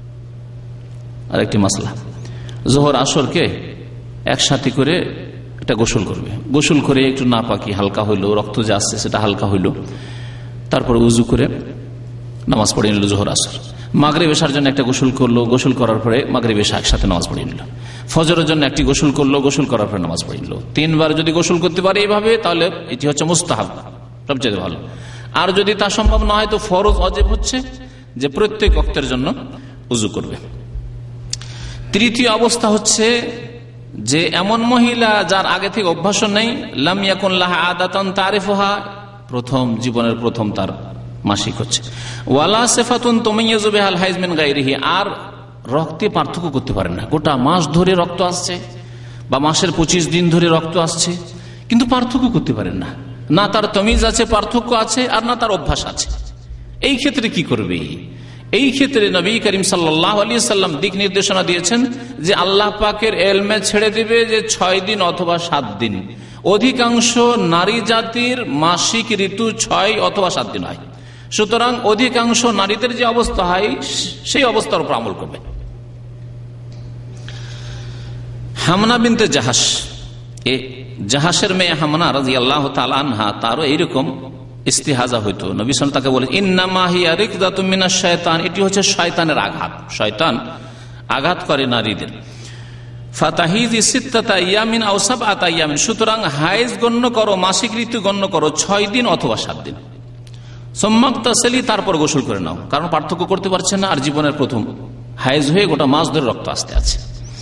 আরেকটি মাসলা, জোহর আসরকে একসাথে করে এটা গোসল করবে। গোসল করে একটু নাপাকি হালকা হইলো, রক্ত যে আসছে সেটা হালকা হইলো, তারপরে উযু করে নামাজ পড়ে নিল জোহর আসর। মাগরিব এশার জন্য একটা গোসল করলো, গোসল করার পরে মাগরিব এশা একসাথে নামাজ পড়ে নিল। ফজরের জন্য একটি গোসল করলো, গোসল করার পরে নামাজ পড়ে নিল। 3 বার যদি গোসল করতে পারে এইভাবে, তাহলে এটি হচ্ছে মুস্তাহাব, সবচেয়ে ভালো। আর যদি তা সম্ভব না হয় তো ফরজ ওয়াজিব হচ্ছে যে প্রত্যেক ওয়াক্তের জন্য উযু করবে। তৃতীয় অবস্থা হচ্ছে যে এমন মহিলা যার আগে থেকে অভ্যাস নেই, লাম ইয়াকুন লাহা আদাতান তারিফুহা, প্রথম জীবনের প্রথম তার মাসিক হচ্ছে, ওয়ালা সিফাতুন তুমাইয়িজু বিহাল হাইজ মিন গায়রিহি, আর রক্তে পার্থক্য করতে পারে না। গোটা মাস ধরে রক্ত আসছে বা মাসের 25 দিন ধরে রক্ত আসছে, কিন্তু পার্থক্য করতে পারেন না, না তার তমিজ আছে, পার্থক্য আছে, আর না তার অভ্যাস আছে। এই ক্ষেত্রে কি করবে? এই ক্ষেত্রে নবী করিম সাল্লাল্লাহু আলাইহি সাল্লাম দিক নির্দেশনা দিয়েছেন যে আল্লাহ পাকের এলমে ছেড়ে দিবে যে 6 দিন অথবা 7 দিন। অধিকাংশ নারী জাতির মাসিক ঋতু 6 অথবা 7 দিন হয়, সুতরাং অধিকাংশ নারীদের যে অবস্থা হয় সেই অবস্থার উপর আমল করবে। হামনা বিনতে জাহাস, জাহাসের মেয়ে হামনা রাদিয়াল্লাহু তাআলা আনহা, তারও এইরকম ইস্তিহাজা হইতো। নবী সাল্লাল্লাহু আলাইহি ওয়াসাল্লাম তাকে বলেন, ইন্নামা হিয়া রিকদাতুম মিনাশ শায়তান, এটি হচ্ছে শয়তানের আঘাত, শয়তান আঘাত করে নারীদের। ফাতাহিজি সিত্তাতা ইয়ামিন আও সাবআতা ইয়ামিন, সুতরাং হাইজ গণ্য করো, মাসিক ঋতু গণ্য করো 6 দিন অথবা 7 দিন। সুম্মাগতাসিলি, তারপর গোসল করে নাও, কারণ পার্থক্য করতে পারছে না, আর জীবনের প্রথম হাইজ হয়ে গোটা মাস ধরে রক্ত আসতে আছে।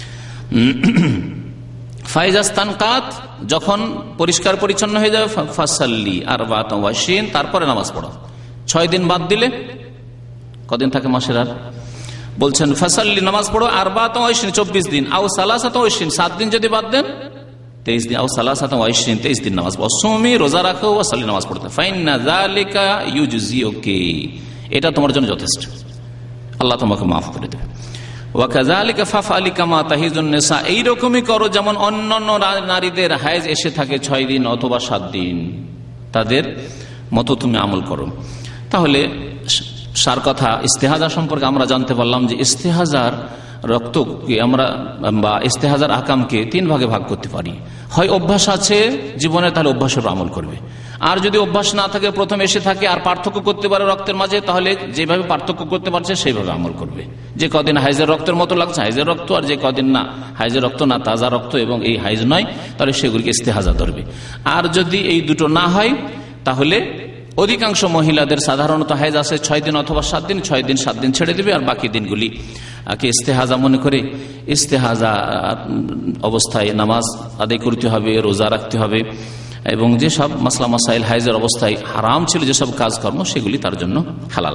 ফাইজাস্তানকাত, যখন পরিষ্কার পরিচ্ছন্ন হয়ে যাবে, ফাসাল্লি আরবাআতা ওয়া 20, তারপরে নামাজ পড়ো। 6 দিন বাদ দিলে কদিন থাকে মাসের? আর বলছেন ফাসাল্লি, নামাজ পড়ো, আরবাআতা ওয়া 20, 24 দিন, আও সালাসাতা ওয়া 20, 7 দিন যদি বাদ দেন 23 দিন, আও সালাসাতা ওয়া 20, 23 দিন নামাজ পড়ো। সুমি, রোজা রাখো, ওয়া সাল্লি, নামাজ পড়তে। ফাইন্না যালিকা ইউজজিউকি, এটা তোমার জন্য যথেষ্ট, আল্লাহ তোমাকে মাফ করে দেবে। ওয়াকাযালিকা ফাফআলি কামা তাহিজুন নিসা, এইরকমই করো যেমন অন্যান্য নারীদের হাইজ এসে থাকে 6 দিন অথবা 7 দিন, তাদের মতো তুমি আমল করো। তাহলে সার কথা, ইস্তেহাজা সম্পর্কে আমরা জানতে পারলাম যে ইস্তেহাজার রক্তকে আমরা বা ইস্তেহাজার আহকামকে 3 ভাগে ভাগ করতে পারি। হয় অভ্যাস আছে জীবনে, তাহলে অভ্যাসের আমল করবে। আর যদি অভ্যাস না থাকে, প্রথম এসে থাকে আর পার্থক্য করতে পারে রক্তের মাঝে, তাহলে যেভাবে পার্থক্য করতে পারছে সেইভাবে আমল করবে। যে কদিন হাইজের রক্তের মতো লাগছে হাইজের রক্ত, আর যে কদিন না হাইজের রক্ত না তাজা রক্ত এবং এই হাইজ নয়, তাহলে সেগুলিকে ইস্তেহাজা ধরবে। আর যদি এই দুটো না হয়, তাহলে অধিকাংশ মহিলাদের সাধারণত হাইজ আসে 6 দিন অথবা 7 দিন, 6 দিন 7 দিন ছেড়ে দিবে, আর বাকি দিনগুলি ইস্তেহাজা মনে করে ইস্তেহাজা অবস্থায় নামাজ আদায় করতে হবে, রোজা রাখতে হবে, এবং যেসব মাসলা মাসাইল হাইজের অবস্থায় হারাম ছিল যেসব কাজকর্ম, সেগুলি তার জন্য হালাল।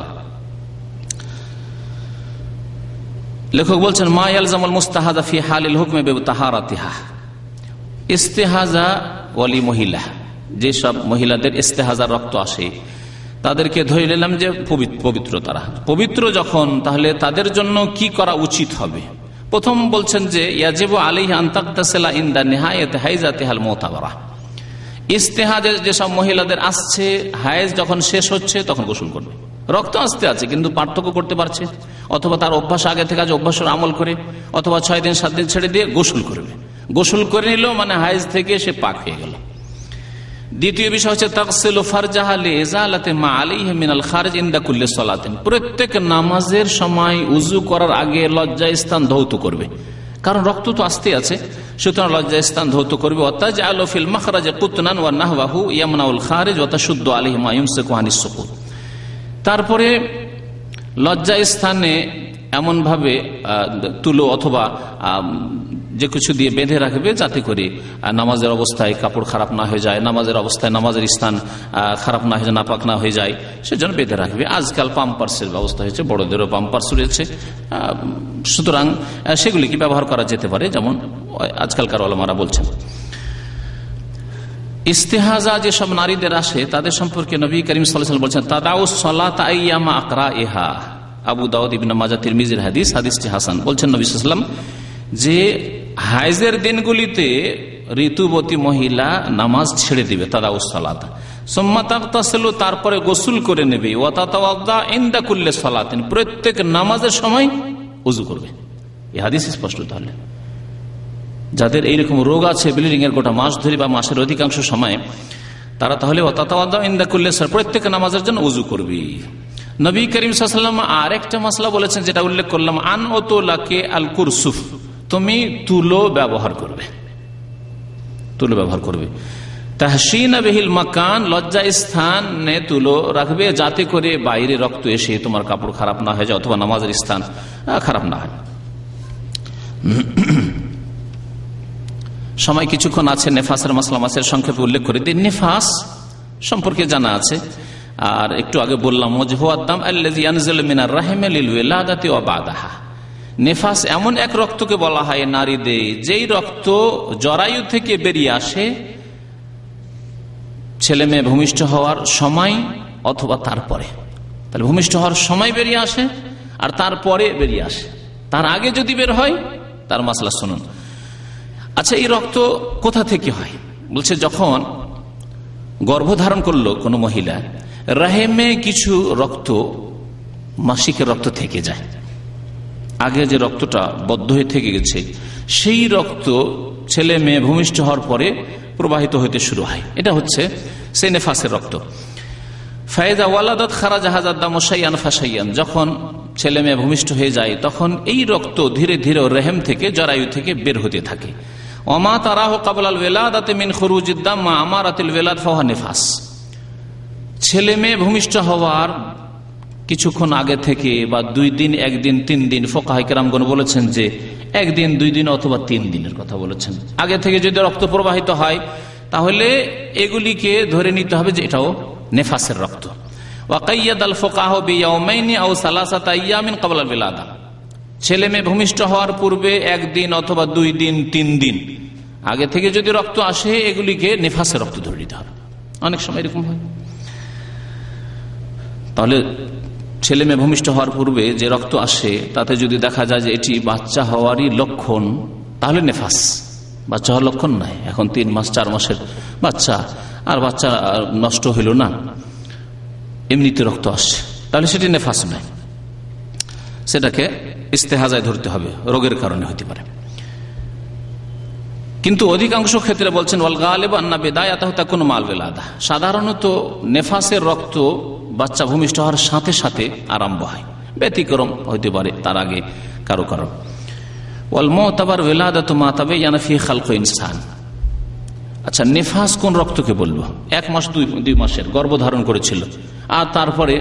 লেখক বলছেন, মা ইয়ালজামুল মুস্তাহাদা ফি হালিল হুকমি বিতাহারাতিহা, ইস্তেহাজা ওয়ালি মহিলা যেসব মহিলাদের ইস্তেহাজার রক্ত আসে তাদেরকে ধরে নিলাম যে পবিত্র, তারা পবিত্র যখন, তাহলে তাদের জন্য কি করা উচিত হবে? প্রথম বলছেন যে ইয়াজিবু আলাইহা আন তাগতাসিলা ইনদা নিহায়াতি হাইজাতিহাল মুতাবারা। ইস্তেহাজের যেসব মহিলাদের আসছে, হায়েজ যখন শেষ হচ্ছে তখন গোসল করবে। রক্ত আসতে আছে কিন্তু পার্থক্য করতে পারছে, অথবা তার অভ্যাস আগে থেকে অভ্যাসের আমল করে, অথবা 6 দিন 7 দিন ছেড়ে দিয়ে গোসল করবে। গোসল করে নিল মানে হায়েজ থেকে সে পাক হয়ে গেল। দ্বিতীয় বিষয় হচ্ছে তাগসিলু ফারজাহা লিইজালাতি মা আলাইহি মিনাল খারিজ ইনদা কুল্লি সালাতিন। প্রত্যেক নামাজের সময় উযু করার আগে লজ্জা স্থান ধৌত করবে, কারণ রক্ত তো আসতে আছে, সুতরাং লজ্জা স্থান ধৌত করবে। ওয়াতাজআলু ফিল মাখরাজি কুতনান ওয়া নাহওয়াহু ইয়ামনাউল খারিজ ওয়া তাশুদ্দু আলাইহি মা ইউমসিকু আনিস সুকুত। তারপরে লজ্জা স্থানে এমন ভাবে তুলো অথবা যে কিছু দিয়ে বেঁধে রাখবে যাতে করে নামাজের অবস্থায় কাপড় খারাপ না হয়ে যায়, নামাজের অবস্থায় নামাজের স্থান খারাপ না হয়ে যায়, নাপাক না হয়ে যায়, সেজন্য বেঁধে রাখবে। আজকাল পাম্পার্সের ব্যবস্থা হয়েছে, বড়দেরও পাম্পার্স রয়েছে, সুতরাং সেগুলিকে ব্যবহার করা যেতে পারে, যেমন আজকালকার ওলামারা বলছেন। ইস্তেহাজা যেসব নারীদের আসে তাদের সম্পর্কে নবী করিম সাল্লাল্লাহু আলাইহি ওয়াসাল্লাম বলছেন তাদাউস সালাতা আইয়ামা আকরাইহা। আবু দাউদ, ইবনে মাজাহ, তিরমিজির হাদিস, হাদিসটি হাসান। বলছেন নবী সাল্লাল্লাহু আলাইহি ওয়াসাল্লাম যে হায়েজের দিনগুলিতে ঋতুবতী মহিলা নামাজ ছেড়ে দিবে, তাদাউস সালাতা, সুম্মা তাগতাসিলু, তারপরে গোসল করে নেবে, ওয়া তাতাওয়াদ্দা ইনদা কুল্লি সালাতিন, প্রত্যেক নামাজের সময় ওযু করবে। এই হাদিস স্পষ্ট। তাহলে যাদের এইরকম রোগ আছে, ব্লিডিং এর গোটা মাস ধরে বা মাসের অধিকাংশ সময়, তারা তাহলে প্রত্যেক নামাজের জন্য ওযু করবে। নবী করিম সাল্লাল্লাহু আলাইহি ওয়াসাল্লাম আরেকটা মাসলা বলেছেন, যেটা উল্লেখ করলাম, আন উতুলাকে আল কুরসুফ, তুমি তুলো ব্যবহার করবে, তুলো ব্যবহার করবে। তাহসিনা বিহিল মাকান, লজ্জা স্থানে তুলো রাখবে যাতে করে বাইরে রক্ত এসে তোমার কাপড় খারাপ না হয়ে যায় অথবা নামাজের স্থান খারাপ না হয়। সময় কিছুক্ষণ আছে, নেফাসের মাসলা মাসের সংক্ষেপে উল্লেখ করে দিই। নেফাস সম্পর্কে জানা আছে, আর একটু আগে বললাম ওয়াজহুয়াদ-দাম আল্লাযী ইয়ানজিলু মিনার রাহিমি লিল ওয়ালাদাতি ওয়া বাদাহা। নেফাস এমন এক রক্তকে বলা হয় নারীদের, যেই রক্ত জরায়ু থেকে বেরিয়ে আসে ছেলে মেয়ে ভূমিষ্ঠ হওয়ার সময় অথবা তারপরে। তাহলে ভূমিষ্ঠ হওয়ার সময় বেরিয়ে আসে আর তারপরে বেরিয়ে আসে, তার আগে যদি বের হয় তার মাসলা শুনুন। আচ্ছা, এই রক্ত কোথা থেকে হয়? বলছে যখন গর্ভধারণ করলো কোনো মহিলা, রাহেমে কিছু রক্ত মাসিকের রক্ত থেকে যায়, আগে যে রক্তটা বদ্ধ হয়ে থেকে গেছে সেই রক্ত ছেলে মেয়ে ভূমিষ্ঠ হওয়ার পরে প্রবাহিত হতে শুরু হয়, এটা হচ্ছে সেই নেফাসের রক্ত। ফায়দা ওয়ালাদাত খারাজা হাযাদ দাম শাইআন ফাশাইআন, যখন ছেলে মেয়ে ভূমিষ্ঠ হয়ে যায় তখন এই রক্ত ধীরে ধীরে রেহেম থেকে, জরায়ু থেকে বের হতে থাকে। ওমা তারাহু ক্বাবলাল ওয়ালাদাতি মিন খুরুজিদ দাম মা আমারাতিল ওয়ালাদ ফাহুয়া নিফাস, ছেলে মেয়ে ভূমিষ্ঠ হওয়ার কিছুক্ষণ আগে থেকে বা 2 দিন, 1 দিন, 3 দিন, ফুকাহায়ে কেরামগণ বলেছেন যে 1 দিন, 2 দিন অথবা 3 দিনের কথা বলেছেন, আগে থেকে যদি রক্ত প্রবাহিত হয় তাহলে এগুলিকে ধরে নিতে হবে যে এটাও নেফাসের রক্ত। ওয়াকাইয়াদাল ফুকাহা বিয়াউমাইনি আও সালাসাতা আইয়ামিন ক্বাবলাল ওয়ালাদা, ছেলে মেয়ে ভূমিষ্ঠ হওয়ার পূর্বে 1 দিন অথবা 2 দিন, 3 দিন আগে থেকে যদি রক্ত আসে এগুলিকে নেফাসের রক্ত ধরে নিতে হবে। অনেক সময় এরকম হয়। তাহলে ছেলে মেয়ে ভূমিষ্ঠ হওয়ার পূর্বে যে রক্ত আসে তাতে যদি দেখা যায় যে এটি বাচ্চা হওয়ারই লক্ষণ, তাহলে নেফাস। বাচ্চা হওয়ার লক্ষণ নাই, এখন 3 মাস 4 মাসের বাচ্চা, আর বাচ্চা নষ্ট হইল না, এমনিতে রক্ত আসছে, তাহলে সেটি নেফাস নয়, সেটাকে ইস্তেহাজায় ধরতে হবে, রোগের কারণে হতে পারে। কিন্তু অধিকাংশ ক্ষেত্রে বলছেন ওয়াল গালিব আন্না বিদায়াতাহু তাকুনু মাল ওয়ালাদা, সাধারণত নেফাসের রক্ত বাচ্চা ভূমিষ্ঠ হওয়ার সাথে সাথে আরম্ভ হয়, ব্যতিক্রম হইতে পারে তার আগে কারো কারো। ওয়াল মুতাবার ওয়ালাদাতু মা তাবায়ানা ফি খালকি ইনসান। আচ্ছা, নেফাস কোন রক্তকে বলবো? 1 মাস 2 মাসের গর্ভধারণ করেছিল আর তারপরে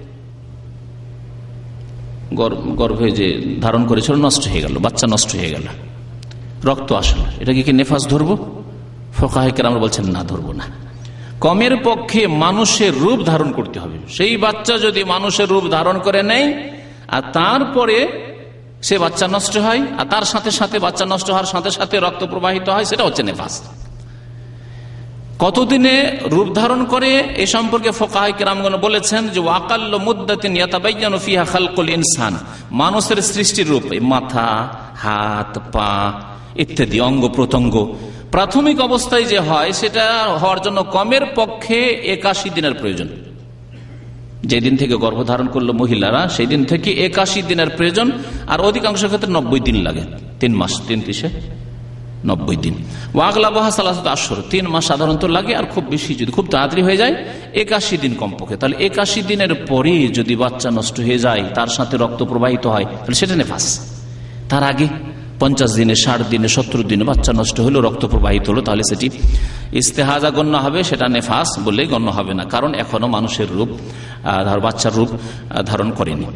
গর্ভে যে ধারণ করেছিল নষ্ট হয়ে গেল, বাচ্চা নষ্ট হয়ে গেল, রক্ত আসলো, এটাকে কি নেফাস ধরবো? ফুকাহায়ে কেরাম বলছেন না, ধরবো না। কমের পক্ষে মানুষের রূপ ধারণ করতে হবে। সেই বাচ্চা যদি মানুষের রূপ ধারণ করে নেয় আর তারপরে সে বাচ্চা নষ্ট হয় আর তার সাথে সাথে বাচ্চা নষ্ট হওয়ার সাথে সাথে রক্ত প্রবাহিত হয়, সেটা হচ্ছে নেফাস। কতদিনে রূপ ধারণ করে এ সম্পর্কে ফুকাহায়ে কেরামগণ বলেছেন যে ওয়াকাল্লু মুদ্দাতিন ইয়াতাবায়্যানু ফিহা খালকুল ইনসান, মানুষের সৃষ্টির রূপ, মাথা, হাত, পা ইত্যাদি অঙ্গ প্রত্যঙ্গ প্রাথমিক অবস্থায় যে হয় সেটা হওয়ার জন্য কমের পক্ষে 81 দিনের প্রয়োজন। যেদিন থেকে গর্ভধারণ করলো মহিলারা সেই দিন থেকে 81 দিনের প্রয়োজন, আর অধিকাংশ ক্ষেত্রে 90 দিন লাগে। 3 মাস, 90 দিন। ওয়াগলাবহা সালাসাত আশহুর, 3 মাস সাধারণত লাগে, আর খুব বেশি যদি খুব তাড়াতাড়ি হয়ে যায় 81 দিন কমপক্ষে। তাহলে 81 দিনের পরে যদি বাচ্চা নষ্ট হয়ে যায়, তার সাথে রক্ত প্রবাহিত হয়, তাহলে সেটা নেফাস। তার আগে 50 দিনে, 60 দিনে, 70 দিনে বাচ্চা নষ্ট হলো, রক্ত প্রবাহিত হলো, তাহলে সেটি ইস্তেহাজা গণ্য হবে, সেটা নেফাস বলে গণ্য হবে না, কারণ এখনো মানুষের রূপ, বাচ্চার রূপ ধারণ করেনি।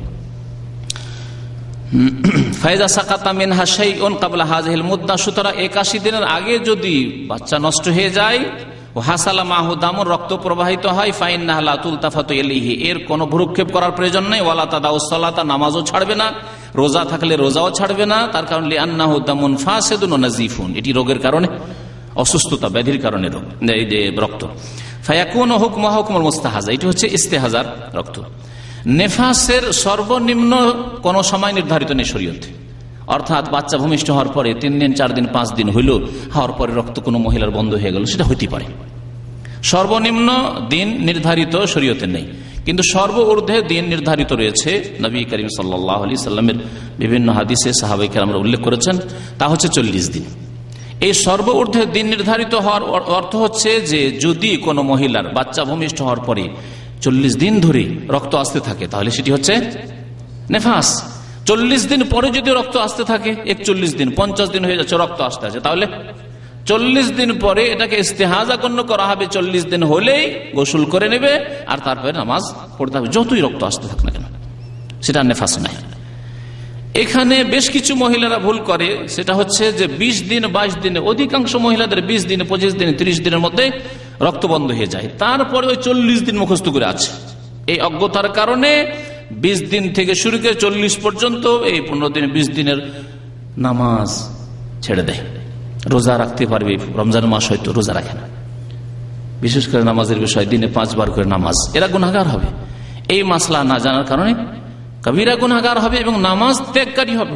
ফায়দা সাকাতা মিনহা শাইউন ক্বাবলা হাযিহিল মুদ্দা, সুতরাং 81 দিনের আগে যদি বাচ্চা নষ্ট হয়ে যায়, ও হাসালা মাহু দামুন, রক্ত প্রবাহিত হয়, ফাইন্নাহা লা তুলতাফাতু ইলাইহি, এর কোনো ভ্রুক্ষেপ করার প্রয়োজন নেই। ওয়ালা তাদাউস সালাতা, নামাজও ছাড়বে না, রোজা থাকলে রোজাও ছাড়বে না, তার কারণ লিআন্নাহু দামুন ফাসিদুন ওয়া নাজিফুন, এটি রোগের কারণে, অসুস্থতা ব্যাধির কারণে রোগ, এই যে রক্ত। ফায়াকুনু হুকমুহু হুকমুল মুস্তাহাজা, এটি হচ্ছে ইস্তেহাজার রক্ত। নেফাসের সর্বনিম্ন কোন সময় নির্ধারিত নেই শরীয়তে, অর্থাৎ বাচ্চা ভূমিষ্ঠ হওয়ার পরে 3 দিন, 4 দিন, 5 দিন হইল, হওয়ার পরে রক্ত কোনো মহিলার বন্ধ হয়ে গেল, সেটা হইতে পারে। সর্বনিম্ন দিন নির্ধারিত শরীয়তে নেই, কিন্তু সর্বঊর্ধ্বে দিন নির্ধারিত রয়েছে। নবী করিম সাল্লাল্লাহু আলাইহি সাল্লামের বিভিন্ন হাদিসে সাহাবায়ে কেরামরা উল্লেখ করেছেন, তা হচ্ছে 40 দিন। এই সর্বঊর্ধ্বে দিন নির্ধারিত হওয়ার অর্থ হচ্ছে যে যদি কোনো মহিলার বাচ্চা ভূমিষ্ঠ হওয়ার পরে 40 দিন ধরে রক্ত আসতে থাকে, তাহলে সেটি হচ্ছে নেফাস। 40 দিন পরে যদি রক্ত আসতে থাকে, 41 দিন, 50 দিন হয়ে যাচ্ছে রক্ত আসতে আছে, তাহলে 40 দিন পরে এটাকে ইস্তেহাজা গণ্য করা হবে। 40 দিন হলেই গোসল করে নেবে, আর তারপরে নামাজ পড়তে হবে, যতই রক্ত আসতে থাক না কেন, সেটা নেফাস নাই। এখানে বেশ কিছু মহিলারা ভুল করে, সেটা হচ্ছে যে 20 দিন, 22 দিনে, অধিকাংশ মহিলাদের 20 দিনে, 25 দিনে, 30 দিনের মধ্যে রক্ত বন্ধ হয়ে যায়, তারপরে ওই 40 দিন মুখস্থ করে আছে। এই অজ্ঞতার কারণে 20 দিন থেকে শুরু করে 40 পর্যন্ত, এই 15 দিন, 20 দিনের নামাজ ছেড়ে দেয়। রোজা রাখতে পারবে, রমজান মাস হয়তো রোজা রাখে না, বিশেষ করে নামাজের বিষয় দিনে 5 বার করে নামাজ, এরা গুনাহগার হবে। এই মাসলা না জানার কারণে কবিরা গুনাহগার হবে এবং নামাজ ত্যাগকারী হবে।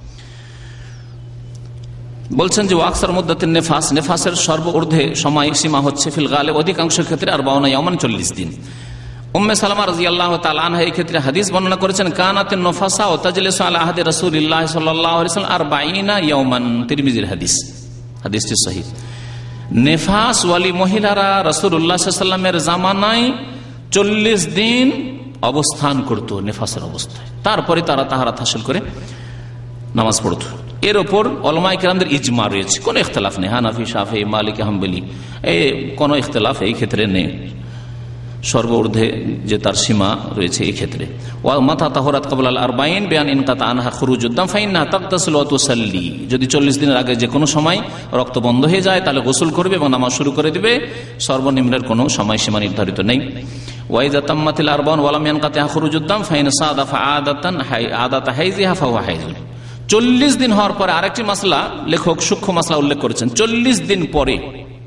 বলছেন যে ওয়াকসার মুদ্দাতিন নেফাস, নেফাসের সর্বঊর্ধ্বে সময় সীমা হচ্ছে ফিল গালিব, অধিকাংশ ক্ষেত্রে 40 ইয়াওমান, 40 দিন। উম্মে সালামা রাদিয়াল্লাহু তাআলা আনহা এই ক্ষেত্রে হাদিস বর্ণনা করেছেন, কানাতিন নফাসা ওয়া তাজলিসু আলা আহদি রাসূলিল্লাহ সাল্লাল্লাহু আলাইহি ওয়াসাল্লাম 40 ইয়াওমান, তিরমিজির হাদিস, হাদিসটি সহিহ। নেফাস ওয়ালি মহিলারা রাসূলুল্লাহ সাল্লাল্লাহু আলাইহি ওয়াসাল্লামের জামানায় 40 দিন অবস্থান করত নেফাসের অবস্থায়, তারপরে তারা তাহারাত হাসিল করে নামাজ পড়ত। এর ওপর উলামায়ে কেরামদের ইজমা রয়েছে, কোনো ইখতিলাফ নেই। হানাফি, শাফিঈ, মালিকি, হাম্বলি এই কোনো ইখতিলাফ এই ক্ষেত্রে নেই, সর্বঊর্ধ্বে যে তার সীমা রয়েছে এই ক্ষেত্রে। ওয়া মাতা তাহরাত ক্বাবলা আল 40 বিআন ইনকাতা আনহা খুরুজুদ দাম ফাইন্নাহা তাগতাসিলু ওয়া তুসাল্লি, যদি 40 দিনের আগে যে কোনো সময় রক্ত বন্ধ হয়ে যায় তাহলে গোসল করবে এবং নামাজ শুরু করে দিবে, সর্বনিম্নের কোনো সময়সীমা নির্ধারিত নেই। ওয়া ইযা তাম্মাতিল 40 ওয়া লাম ইয়ানকাতা খুরুজুদ দাম ফাইন সাদাফা আদাতান আদাতা হাইজিহা ফাহুয়া হাইজুন। 40 দিন হওয়ার পরে আরেকটি মাসলা লেখক সূক্ষ্ম মাসলা উল্লেখ করেছেন, 40 দিন পরে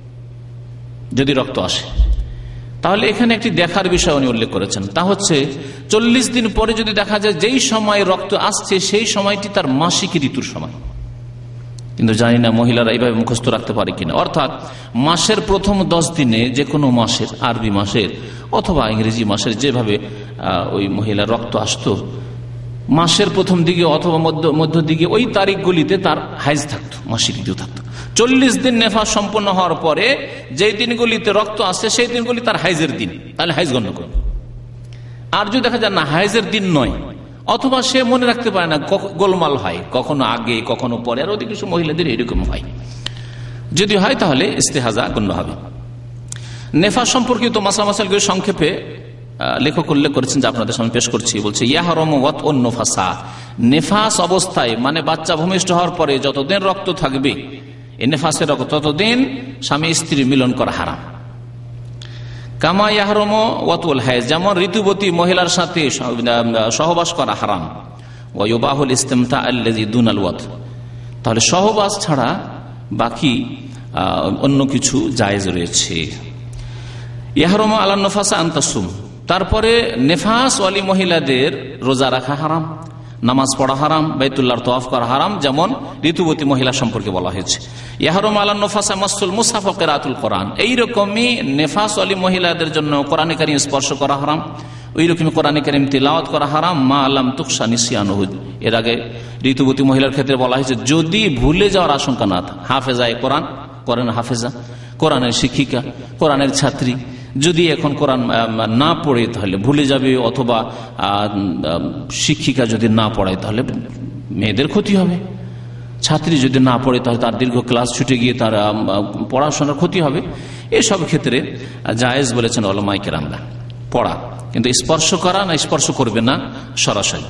যদি রক্ত আসে, তাহলে এখানে একটি দেখার বিষয় উনি উল্লেখ করেছেন, তা হচ্ছে 40 দিন পরে যদি দেখা যায় যেই সময় রক্ত আসছে সেই সময়টি তার মাসিক ঋতুর সময়। কিন্তু জানি না মহিলারা এইভাবে মুখস্থ রাখতে পারে কিনা। অর্থাৎ মাসের প্রথম 10 দিনে, যে কোনো মাসের, আরবি মাসের অথবা ইংরেজি মাসের, যেভাবে ওই মহিলার রক্ত আসতো মাসের প্রথম দিকে অথবা মধ্য দিকে, ওই তারিখগুলিতে তার হাইজ থাকতো, মাসিক ঋতু থাকতো। 40 দিন নেফাস সম্পন্ন হওয়ার পরে যেই দিনগুলিতে রক্ত আসছে সেই দিনগুলি তার হাইজের দিন, তাহলে হাইজ গণ্য করবে। আর যদি দেখা যায় না হাইজের দিন নয়, অথবা সে মনে রাখতে পারে না, গোলমাল হয়, কখনো আগে কখনো পরে, আর অধিকাংশ মহিলাদের এরকম হয়, যদি হয় তাহলে ইস্তেহাজা গণ্য হবে। নেফাস সম্পর্কিত মাসালগুলি সংক্ষেপে লেখক উল্লেখ করেছেন, যা আপনাদের সামনে পেশ করছি। বলছে ইয়াহরম ওয়াত অন নফাসা, নেফাস অবস্থায় মানে বাচ্চা ভূমিষ্ঠ হওয়ার পরে যতদিন রক্ত থাকবে, এই নেফাসের রক্ত, ততদিন স্বামী স্ত্রী মিলন করা হারাম। কামা ইয়াহরম ওয়াতুল হাইজ, যেমন ঋতুবতী মহিলার সাথে সহবাস করা হারাম। ওয়া ইউবাহুল ইস্তিমতা আল্লাযী দুনাল ওয়াত, তাহলে সহবাস ছাড়া বাকি অন্য কিছু জায়েজ রয়েছে। ইয়াহরুমু আলান নফাসা আন তাসুম, তারপরে নেফাস ওয়ালি মহিলাদের রোজা রাখা হারাম, নামাজ পড়া হারাম, বাইতুল্লাহর তওয়াফ করা হারাম, যেমন ঋতুবতী মহিলা সম্পর্কে বলা হয়েছে। ইয়াহরুমু আলান নফাসা মাসুল মুসহাফ ওয়া কিরাআতুল কোরআন, এইরকমই নেফাস ওয়ালি মহিলাদের জন্য কোরআন কারীম স্পর্শ করা হারাম, ওইরকমই কোরআন কারীম তিলাওয়াত করা হারাম মা লাম তুকশা নিসিয়ানুহু। এর আগে ঋতুবতী মহিলার ক্ষেত্রে বলা হয়েছে যদি ভুলে যাওয়ার আশঙ্কা না থাকে, হাফেজায়ে কোরআন, কোরআন হাফেজা, কোরআনের শিক্ষিকা, কোরআনের ছাত্রী যদি এখন কোরআন না পড়ে তাহলে ভুলে যাবে, অথবা শিক্ষিকা যদি না পড়ায় তাহলে মেয়েদের ক্ষতি হবে, ছাত্রী যদি না পড়ে তাহলে তার দীর্ঘ ক্লাস ছুটে গিয়ে তার পড়াশোনার ক্ষতি হবে। এসব ক্ষেত্রে জায়েজ বলেছেন উলামায়ে কেরামরা পড়া, কিন্তু স্পর্শ করা না, স্পর্শ করবে না সরাসরি।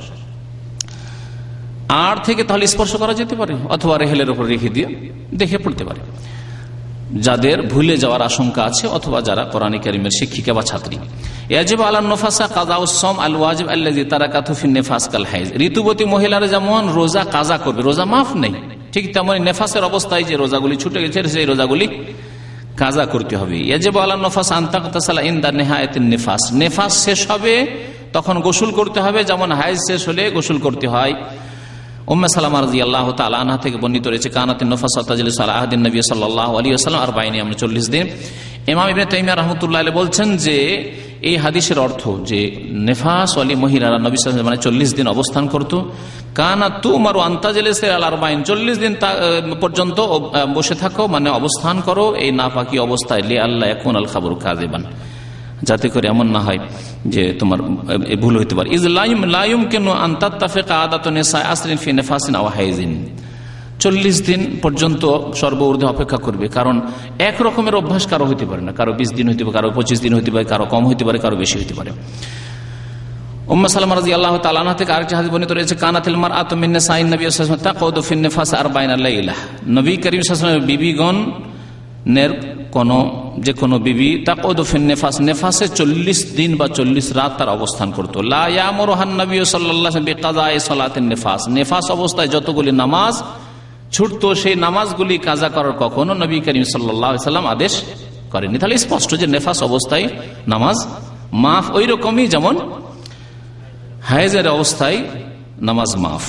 আর থেকে তাহলে স্পর্শ করা যেতে পারে, অথবা রেহেলের উপর রেখে দিয়ে দেখে পড়তে পারে যাদের ভুলে যাওয়ার আশঙ্কা আছে, অথবা যারা কোরআন কারীমের শিক্ষিকা বা ছাত্রী। ইয়াজিবু আলান নফাসা কাযাউস সাওম আল ওয়াজিব আল্লাযী তারাকাতহু ফিন নিফাস কাল হাইজ, ঋতুবতী মহিলারা যেমন রোজা কাজা করবে, রোজা মাফ নেই, ঠিক তেমনি নেফাসের অবস্থায় যে রোজাগুলি ছুটে গেছে সেই রোজাগুলি কাজা করতে হবে। ইয়াজিবু আলান নফাস আন তাগতাসালা ইনদা নিহায়াতিন নিফাস, নেফাস শেষ হবে তখন গোসল করতে হবে, যেমন হাইজ শেষ হলে গোসল করতে হয়। উম্মে সালামা রাদিয়াল্লাহু তাআলা আনহা থেকে বর্ণিত রয়েছে কানাতিন নফাসাত তাজলিসু আলা আহদিন নবী সাল্লাল্লাহু আলাইহি ওয়াসাল্লাম 40 দিন। ইমাম ইবনে তাইমিয়া রাহমাতুল্লাহ আলাইহি বলছেন যে এই হাদিসের অর্থ যে নেফাস ওয়ালি মহিলারা নবী সাল্লাল্লাহু আলাইহি ওয়াসাল্লাম 40 দিন অবস্থান করত, কানাত তুমারু আন তাজলিসু আলা 40 দিন পর্যন্ত বসে থাকো, মানে অবস্থান করো এই নাপাকি অবস্থায়, লি আল্লাহ ইয়াকুন আল খাবরু কাযিবান, যাতে করে এমন না হয় যে তোমার ভুল হইতে পারে। ইজ লা ইউমকিনু আন তাত্তাফিকা আদাতু নিসা আসরিন ফি নিফাসিন আও হাইজিন, 40 দিন পর্যন্ত সর্বঊর্ধ্বে অপেক্ষা করবে, কারণ এক রকমের অভ্যাস কারো হইতে পারে না, কারো 20 দিন হইতে পারে, কারো 25 দিন হইতে পারে, কারো কম হইতে পারে, কারো বেশি হইতে পারে। উম্মে সালামা রাদিয়াল্লাহু তাআলা আনহা থেকে আরেকটি হাদিস বর্ণিত রয়েছে কানাতিল মারআতু মিন নিসাইন নবী সাল্লাল্লাহু আলাইহি ওয়াসাল্লাম তাকুদু ফিন নিফাস 40 লাইলা, নবী করিম সাল্লাল্লাহু আলাইহি ওয়াসাল্লামের বিবিগণের যে কোনো বিবি তাকুদু ফিন নিফাস, নেফাসে 40 দিন বা 40 রাত তার অবস্থান করত। লা ইয়ামুরুহান নবী সাল্লাল্লাহু আলাইহি ওয়াসাল্লাম বিকাযাই সালাতিন নিফাস, নেফাস অবস্থায় যতগুলি নামাজ ছুটতো সেই নামাজগুলি কাজা করার কখনো নবী করিম সাল্লাল্লাহু আলাইহি ওয়াসাল্লাম আদেশ করেননি। তাহলে স্পষ্ট যে নেফাস অবস্থায় নামাজ মাফ, ওই রকমই যেমন হায়েজের অবস্থায় নামাজ মাফ।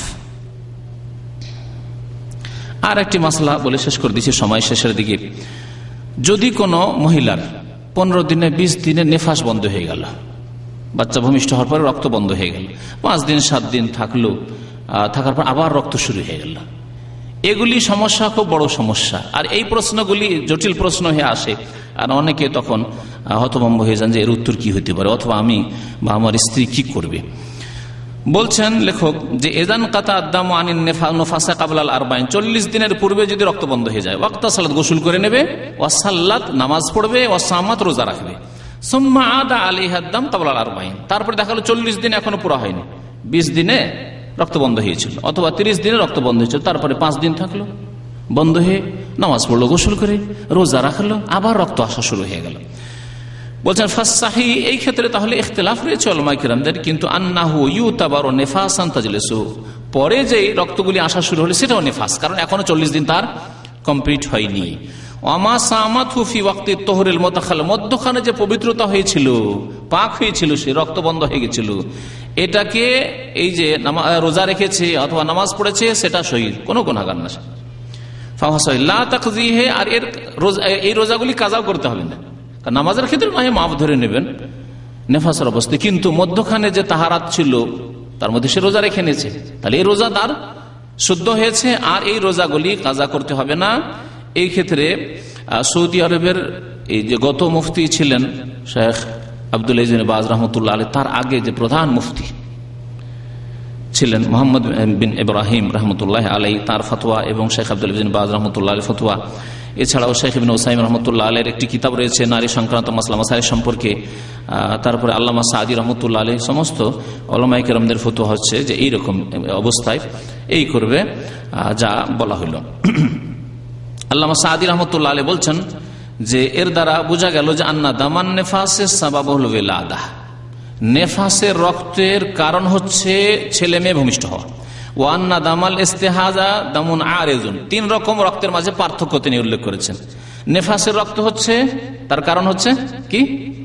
আর একটি মাসলা বলে শেষ করে দিচ্ছি সময় শেষের দিকে, যদি কোনো মহিলার 15 দিনে 20 দিনে নেফাস বন্ধ হয়ে গেল, বাচ্চা ভূমিষ্ঠ হওয়ার পরে রক্ত বন্ধ হয়ে গেল, 5 দিন 7 দিন থাকলো, থাকার পর আবার রক্ত শুরু হয়ে গেল, এগুলি সমস্যা, খুব বড় সমস্যা। আর এই প্রশ্নগুলি জটিল প্রশ্ন হয়ে আসে, আর অনেকে তখন হতভম্ব হয়ে যান যে এর উত্তর কি হতে পারে, অথবা আমি বা আমার স্ত্রী কি করবে। বলছেন লেখক যে এজান কাতা আদামু আনিন নেফাসা কাবলাল 40 দিনের পূর্বে যদি রক্ত বন্ধ হয়ে যায়, ওয়াক্তা সালাত গোসল করে নেবে, ওয়া সাল্লাত নামাজ পড়বে, ওয়া সামাত রোজা রাখবে, সুম্মা আদা আলাইহা দাম কাবলাল 40, তারপরে দেখা গেল 40 দিন এখনো পুরো হয়নি, 20 দিনে রক্ত বন্ধ হয়েছিল, অথবা 30 দিনে রক্ত বন্ধ হয়েছিল, তারপরে 5 দিন থাকলো বন্ধ হয়ে, নামাজ পড়লো, গোসল করে, রোজা রাখলো, আবার রক্ত আসা শুরু হয়ে গেল। বলছেন ফাসসাহি, এই ক্ষেত্রে তাহলে ইখতিলাফ রয়েছে উলামায়ে কেরামদের, কিন্তু আন্নাহু ইউতাবারু নিফাসান তাজলিসু, পরে যে রক্তগুলি আসা শুরু হলো সেটাও নিফাস, কারণ এখনো 40 দিন তার কমপ্লিট হয়নি। ওয়ামা সামাতহু ফি ওয়াক্তি তুহরিল মুতাখাল, মধ্যখানে যে পবিত্রতা হয়েছিল, পাক হয়েছিল, সে রক্ত বন্ধ হয়ে গেছিল, এটাকে এই যে রোজা রেখেছে অথবা নামাজ পড়েছে সেটা শহীদ, কোনো গুনাহগার না। ফাহাসাই লা তাকযিহি, আর এই রোজাগুলি কাজাও করতে হবে না, নামাজের ক্ষেত্রে নয় মাফ ধরে নেবেন নেফাসের অবস্থায়, কিন্তু মধ্যখানে যে তাহারাত ছিল তার মধ্যে সে রোজা রেখে নিয়েছে, তাহলে এই রোজা তার শুদ্ধ হয়েছে, আর এই রোজাগুলি কাজা করতে হবে না। এই ক্ষেত্রে সৌদি আরবের এই যে গত মুফতি ছিলেন শেখ আব্দুল আজিজ বিন বাজ রহমতুল্লাহ আলাইহি, তার আগে যে প্রধান মুফতি ছিলেন মোহাম্মদ বিন ইব্রাহিম রহমতুল্লাহ আলাইহি, তার ফতোয়া, এবং শেখ আব্দুল আজিজ বিন বাজ রহমতুল্লাহ আলাইহি ফতোয়া, এছাড়াও শেখ ইবনে উসাইমিন রহমতুল্লাহ আলাইহির একটি কিতাব রয়েছে নারী সংক্রান্ত মাসলা মাসাইল সম্পর্কে, তারপরে আল্লামা সাদি রহমতুল্লাহ আলাইহি, সমস্ত উলামায়ে কেরামদের ফতোয়া হচ্ছে যে এইরকম অবস্থায় এই করবে যা বলা হইল। আল্লামা সাদি রহমতুল্লাহ আলাইহি বলছেন যে এর দ্বারা বোঝা গেল যে আন্না দামান নেফাসের সাবাবুল ওয়ালাদা, নেফাসের রক্তের কারণ হচ্ছে ছেলে মেয়ে ভূমিষ্ঠ হওয়া, ওয়ান্না দামাল ইস্তেহাজা দামুন আরেজুন, 3 রকম রক্তের মাঝে পার্থক্য তিনি উল্লেখ করেছেন। নেফাসের রক্ত হচ্ছে তার কারণ হচ্ছে কি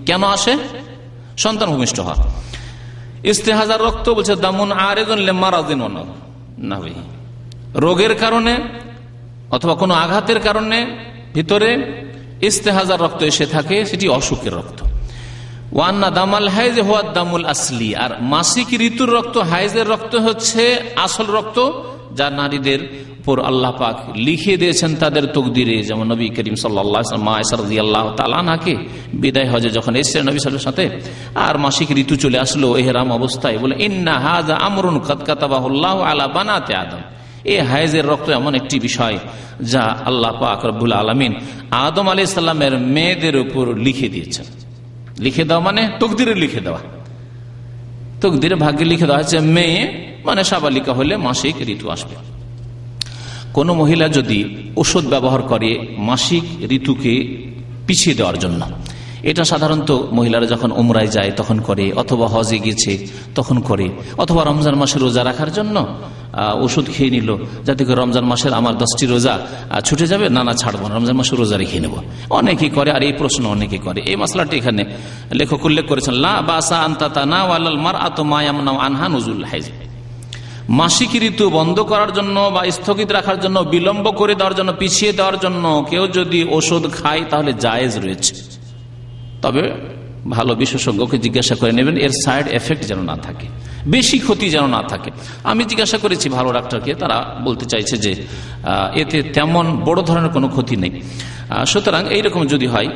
কেন আসে? সন্তান ভূমিষ্ঠ হওয়া। ইস্তেহাজার রক্ত বলছে দামুন আরেদুন লিমারাদিন ওয়া নাহবিহি, রোগের কারণে অথবা কোনো আঘাতের কারণে ভিতরে ইস্তেহাজার রক্ত এসে থাকে, সেটি অসুখের রক্ত। ওয়ান্না দামাল হাইজ হুয়া দামুল আসলি, আর মাসিক ঋতুর রক্ত, হাইজের রক্ত হচ্ছে আসল রক্ত, যা নারীদের উপর আল্লাহ পাক লিখে দিয়েছেন তাদের তকদিরে। যেমন নবী করিম সাল্লাল্লাহু আলাইহি ওয়াসাল্লাম মা আয়েশা রাদিয়াল্লাহু তাআলা আনহাকে বিদায় হজে যখন এসেছিলেন নবী সাল্লাল্লাহু আলাইহি ওয়াসাল্লামের সাথে, আর মাসিক ঋতু চলে আসলো ইহরাম অবস্থায়, বলে ইন্না হাযা আমরুন কাদ কাতাবাহুল্লাহু আলা বানাতি আদম, এই হাইজের রক্ত এমন একটি বিষয় যা আল্লাহ পাক রব্বুল আলামিন আদম আলাইহিস সালামের মেয়েদের উপর লিখে দিয়েছেন। লিখে দেওয়া মানে তকদিরে লিখে দেওয়া, তকদিরে ভাগ্যে লিখে দেওয়া হচ্ছে মেয়ে মানে সাবালিকা হলে মাসিক ঋতু আসবে। কোন মহিলা যদি ওষুধ ব্যবহার করে মাসিক ঋতুকে পিছিয়ে দেওয়ার জন্য, এটা সাধারণত মহিলারা যখন উমরায় যায় তখন করে, অথবা হজে গেছে তখন করে, অথবা রমজান মাসে রোজা রাখার জন্য ওষুধ খেয়ে নিল, যাতে করে রমজান মাসের আমার 10টি রোজা ছুটে যাবে, না ছাড়বো না, রমজান মাসে রোজা রেখে নেব। অনেকেই করে, আর এই প্রশ্ন অনেকে করে। এই মশলাটি এখানে লেখক উল্লেখ করেছেন, লা বাসা আনতাতানা ওয়ালাল মারআতু মা ইয়ামনাউ আনহা নুজুল হাইজ, মাসিক ঋতু বন্ধ করার জন্য বা স্থগিত রাখার জন্য, বিলম্ব করে দেওয়ার জন্য, পিছিয়ে দেওয়ার জন্য কেউ যদি ওষুধ খায় তাহলে জায়েজ রয়েছে। তবে ভালো বিশেষজ্ঞকে জিজ্ঞাসা করে নেবেন, এর সাইড এফেক্ট যেন না থাকে, বেশি ক্ষতি যেন না থাকে। আমি জিজ্ঞাসা করেছি ভালো ডাক্তারকে, তারা বলতে চাইছে যে এতে তেমন বড় ধরনের কোনো ক্ষতি নেই। সুতরাং এইরকম যদি হয়,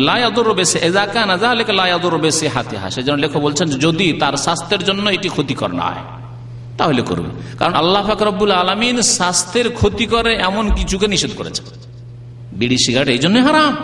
সেজন্য লেখক বলছেন যদি তার স্বাস্থ্যের জন্য এটি ক্ষতিকর না হয় তাহলে করবে, কারণ আল্লাহ পাক রব্বুল আলামিন স্বাস্থ্যের ক্ষতি করে এমন কিছুকে নিষেধ করেছে। বিড়ি সিগারেট এই জন্যই হারাম,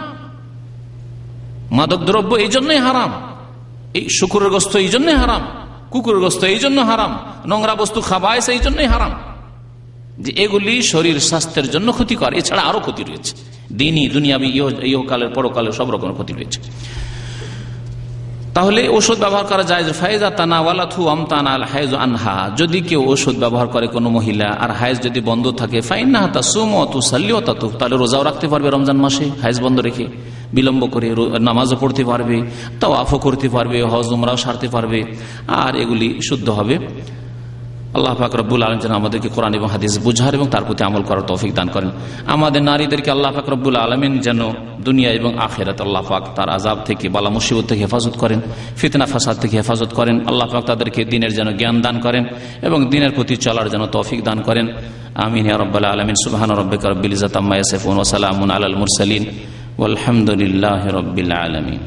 মাদক দ্রব্য এই জন্যই হারাম, এই শুকুরের গোশত এই জন্যই হারাম, কুকুরের গোশত এই জন্য হারাম, নোংরা বস্তু খাবায় এই জন্যই হারাম, যে এগুলি শরীর স্বাস্থ্যের জন্য ক্ষতিকর। এছাড়া আরো ক্ষতি রয়েছে, দিনই দুনিয়াবি ইহকালের পরকালের সব রকমের ক্ষতি রয়েছে। তাহলে ওষুধ ব্যবহার করা যায়। ফায়জা তানাওয়ালাতহু আমতানা আল হায়জ আনহা, যদি কেউ ওষুধ ব্যবহার করে কোনো মহিলা আর হায়েজ যদি বন্ধ থাকে, ফাইন্নাহা তাসুমু ওয়া তুসাল্লি ওয়া তাতুফ, তাহলে রোজাও রাখতে পারবে রমজান মাসে হায়েজ বন্ধ রেখে, বিলম্ব করে নামাজও পড়তে পারবে, তাওয়াফও করতে পারবে, হজ উমরাও সারতে পারবে, আর এগুলি শুদ্ধ হবে। আল্লাহ পাক রব্বুল আলামিন যেন আমাদেরকে কোরআন এবং হাদিস বুঝার এবং তার প্রতি আমল করার তৌফিক দান করেন। আমাদের নারীদেরকে আল্লাহ পাক রব্বুল আলামিন যেন দুনিয়া এবং আখিরাত আল্লাহ পাক তার আযাব থেকে, বালা মুসিবত থেকে হেফাজত করেন, ফিতনা ফাসাদ থেকে হেফাজত করেন। আল্লাহ পাক তাদেরকে দ্বীনের যেন জ্ঞান দান করেন এবং দ্বীনের প্রতি চলার যেন তৌফিক দান করেন। আমিন ইয়া রাব্বাল আলামিন। সুবহান রাব্বিকা রাব্বিল ইজ্জাতি আম্মা ইয়াসিফুন ওয়া সালামুন আলাল মুরসালিন ওয়ালহামদুলিল্লাহি রাব্বিল আলামিন।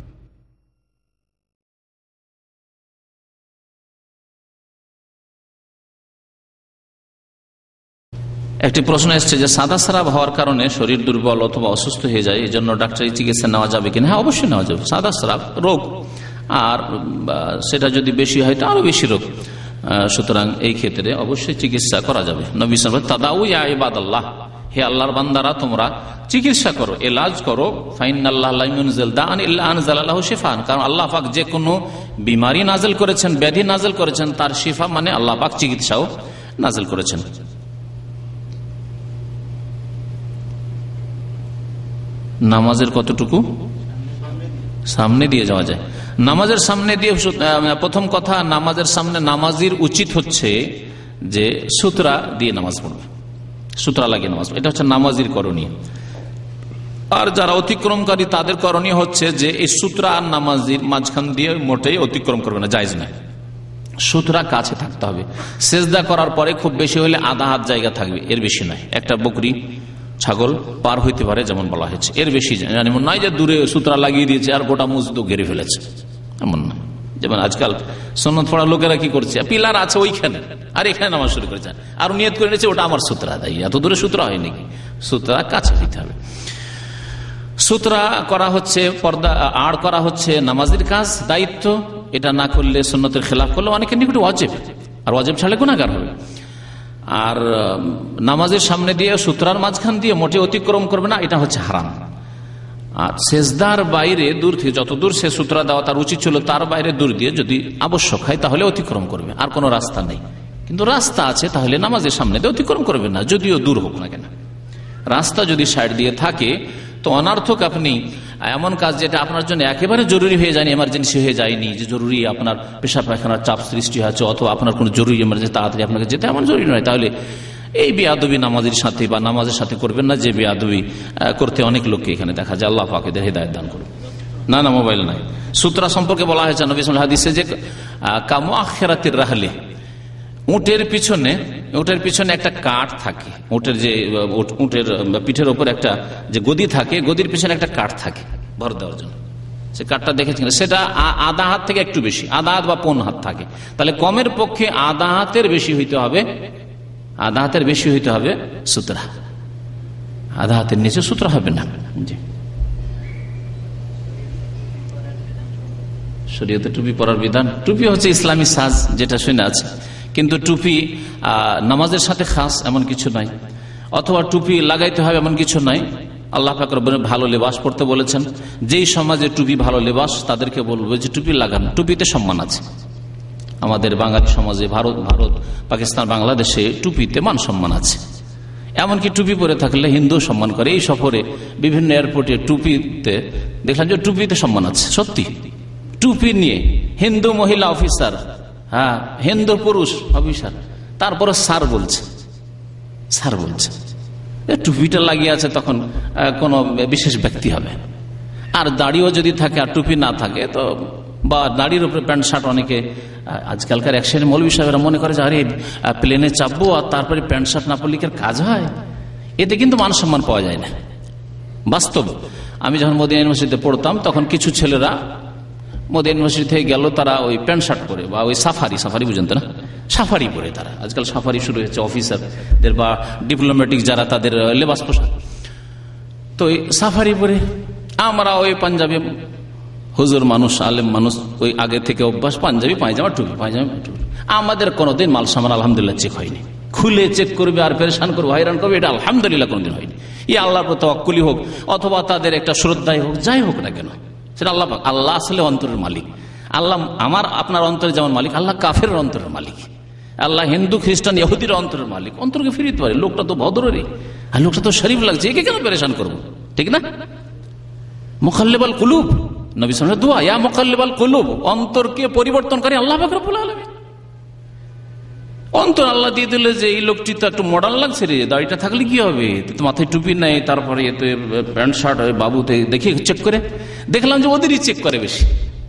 একটি প্রশ্ন এসছে যে সাদা স্রাব হওয়ার কারণে শরীর দুর্বল অথবা অসুস্থ হয়ে যায়, এই জন্য ডাক্তারি চিকিৎসা নেওয়া যাবে কিনা? হ্যাঁ, অবশ্যই নেওয়া যাবে। সাদা স্রাব রোগ, আর সেটা যদি বেশি হয় তো আরো বেশি রোগ, সুতরাং এই ক্ষেত্রে অবশ্যই চিকিৎসা করা যাবে। নবী সাল্লাল্লাহু আলাইহি ওয়াসাল্লাম তাদাউ ইয়া ইবাদাল্লাহ, হে আল্লাহর বান্দারা তোমরা চিকিৎসা করো, এলাজ করো। ফাইনাল্লাহ লা ইউনজিল দাআন ইল্লা আনজালা লাহু শিফাআন, কারণ আল্লাহ পাক যে কোনো বিমারি নাযিল করেছেন, ব্যাধি নাযিল করেছেন, তার শিফা মানে আল্লাহ পাক চিকিৎসাও নাযিল করেছেন। নামাজের কতটুকু সামনে দিয়ে যাওয়া যায়? নামাজের সামনে দিয়ে, প্রথম কথা, নামাজের সামনে নামাজির উচিত হচ্ছে যে সুতরা দিয়ে নামাজ পড়বে, সুতরা লাগিয়ে নামাজ পড়বে, এটা হচ্ছে নামাজির করণীয়। আর যারা অতিক্রমকারী তাদের করণীয় হচ্ছে যে এই সুতরা আর নামাজির মাঝখান দিয়ে মোটেই অতিক্রম করবে না, জায়েজ না। সুতরা কাছে থাকতে হবে। সেজদা করার পরে খুব বেশি হলে আধা হাত জায়গা থাকবে, এর বেশি নয়। একটা বকরি ছাগল পার হইতে পারে যেমন বলা হয়েছে, এর বেশি এমন নয় যে দূরে সুতরা লাগিয়ে দিয়েছে আর গোটা মসজিদ ঘিরে ফেলেছে, এমন না। যেমন আজকাল সুন্নত পড়া লোকেরা কি করছে, পিলার আছে ওইখানে আর এখানে নামাজ শুরু করেছে, আর নিয়ত করে নিয়েছে ওটা আমার সুতরা দেয়। এত দূরে সুতরা হয় নাকি? সুতরা কাছে দিতে হবে। সুতরা করা হচ্ছে, পর্দা আড় করা হচ্ছে নামাজের কাজ, দায়িত্ব। এটা না করলে সুন্নতের খেলাফ করলে অনেকের নিকট ওয়াজিব, আর ওয়াজিব ছাড়লে গুনাহগার হবে। আর নামাজের সামনে দিয়ে সুতরার মাঝখান দিয়ে মোটে অতিক্রম করবে না, এটা হচ্ছে হারাম। আর সেজদার বাইরে দূর থেকে, যত দূর সে সুতরা দেওয়া তার উচিত ছিল তার বাইরে দূর দিয়ে যদি আবশ্যক হয় তাহলে অতিক্রম করবে, আর কোনো রাস্তা নেই। কিন্তু রাস্তা আছে তাহলে নামাজের সামনে দিয়ে অতিক্রম করবে না, যদিও দূর হোক না কেন। রাস্তা যদি সাইড দিয়ে থাকে তো অনার্থক আপনি এমন কাজ যেটা আপনার জন্য একেবারে জরুরি হয়ে যায়নি, এমার্জেন্সি হয়ে যায়নি, যে জরুরি আপনার পেশাব পায়খানার চাপ সৃষ্টি হয়েছে অথবা আপনার কোনো জরুরি এমার্জেন্সি তাড়াতাড়ি আপনাকে যেতে এমন জরুরি নয়, তাহলে এই বেয়াদবি নামাজের সাথে বা নামাজের সাথে করবেন না, যে বেয়াদবি করতে অনেক লোককে এখানে দেখা যায়। আল্লাহ পাক এদের হিদায়াত দান করুন। না, মোবাইল নাই। সূত্রা সম্পর্কে বলা হয়েছে নবী সাল্লাল্লাহু আলাইহি হাদিসে যে কামুআখিরাতির রাহলি, উটের পিছনে একটা কাঠ থাকে, উটের পিঠের ওপর একটা যে গদি থাকে, গদির পিছনে একটা কাঠ থাকে ভর দেওয়ার জন্য। সে কাঠটা দেখেছেন, সেটা আধা হাত থেকে একটু বেশি, আধা হাত বা পৌন হাত থাকে। তাহলে কমের পক্ষে আধা হাতের বেশি হইতে হবে সূত্রা, আধা হাতের নিচে সূত্রা হবে না। জি, শরীয়তে টুপি পরার বিধান। টুপি হচ্ছে ইসলামী সাজ, যেটা শুনে আছে, কিন্তু টুপি নামাজের সাথে খাস এমন কিছু নাই, অথবা টুপি লাগাইতে হবে এমন কিছু নাই। আল্লাহ পাক রব্বুল ভালো লেবাস পড়তে বলেছেন। যেই সমাজে টুপি ভালো লেবাস, তাদেরকে বলবো যে টুপি লাগান, টুপিতে সম্মান আছে। আমাদের বাঙালি সমাজে, ভারত, পাকিস্তান, বাংলাদেশে টুপিতে মান সম্মান আছে। এমনকি টুপি পরে থাকলে হিন্দু সম্মান করে। এই সফরে বিভিন্ন এয়ারপোর্টে টুপিতে দেখলাম যে টুপিতে সম্মান আছে। সত্যি, টুপি নিয়ে হিন্দু মহিলা অফিসার, হ্যাঁ, হিন্দু পুরুষ অফিসার, তারপরে স্যার বলছে টুপিটা লাগিয়ে আছে, তখন কোন বিশেষ ব্যক্তি হবে। আর দাড়িও যদি থাকে আর টুপি না থাকে, তো বা দাড়ির উপরে প্যান্ট শার্ট, অনেকে আজকালকার এক শ্রেণীর মৌলবী সাহেবরা মনে করে যে আরে প্লেনে চাপবো আর তারপরে প্যান্ট শার্ট না পরলে কি কাজ হয়? এতে কিন্তু মান সম্মান পাওয়া যায় না। বাস্তব, আমি যখন মদিনা ইউনিভার্সিটিতে পড়তাম, তখন কিছু ছেলেরা মদিনা ইউনিভার্সিটি থেকে গেল, তারা ওই প্যান্ট শার্ট পরে বা ওই সাফারি বুঝেন তো না, সাফারি পরে, তারা আজকাল সাফারি শুরু হয়েছে অফিসারদের বা ডিপ্লোম্যাটিক যারা, তাদের লেবাস পোশাক। তো ওই সাফারি পরে আমরা ওই পাঞ্জাবি হুজুর মানুষ, আলেম মানুষ, ওই আগে থেকে অভ্যাস, পাঞ্জাবি পায়জামা টুপি, আমাদের কোনোদিন মাল সামান আলহামদুলিল্লাহ চেক হয়নি। খুলে চেক করবে আর পেরেশান করবে, হয়রান করবে, এটা আলহামদুলিল্লাহ কোনোদিন হয়নি। এই আল্লাহর প্রতি তাওয়াক্কুলি হোক অথবা তাদের একটা শ্রদ্ধাই হোক, যাই হোক না কেন, সেটা আল্লাহ পাক। আল্লাহ আসলে অন্তরের মালিক। আল্লাহ আমার আপনার অন্তরে যেমন মালিক, আল্লাহ কাফেরের অন্তরের মালিক। আল্লাহ হিন্দু খ্রিস্টান ইহুদির অন্তরের মালিক। অন্তরকে ফিরিতে পারে। লোকটা তো ভদ্রেরই, আর লোকটা তো শরীফ লাগছে, একে কেন পেরেশান করবো? ঠিক না? মুকাল্লিবাল কুলুব, নবী সাল্লাল্লাহু আলাইহি ওয়াসাল্লাম দোয়া, ইয়া মুকাল্লিবাল কুলুব, অন্তরকে পরিবর্তনকারী আল্লাহ পাক রব্বুল আলামিন। অন্তর আল্লাহ দিয়ে দিলে যে এই লোকটি তো একটু মডার্ন লাগছে রে, দাড়িটা থাকলে কি হবে, মাথায় টুপি নাই, তারপরে এতে প্যান্ট শার্ট, বাবুতে দেখে চেক করে দেখলাম যে ওদেরই চেক করে বেশি।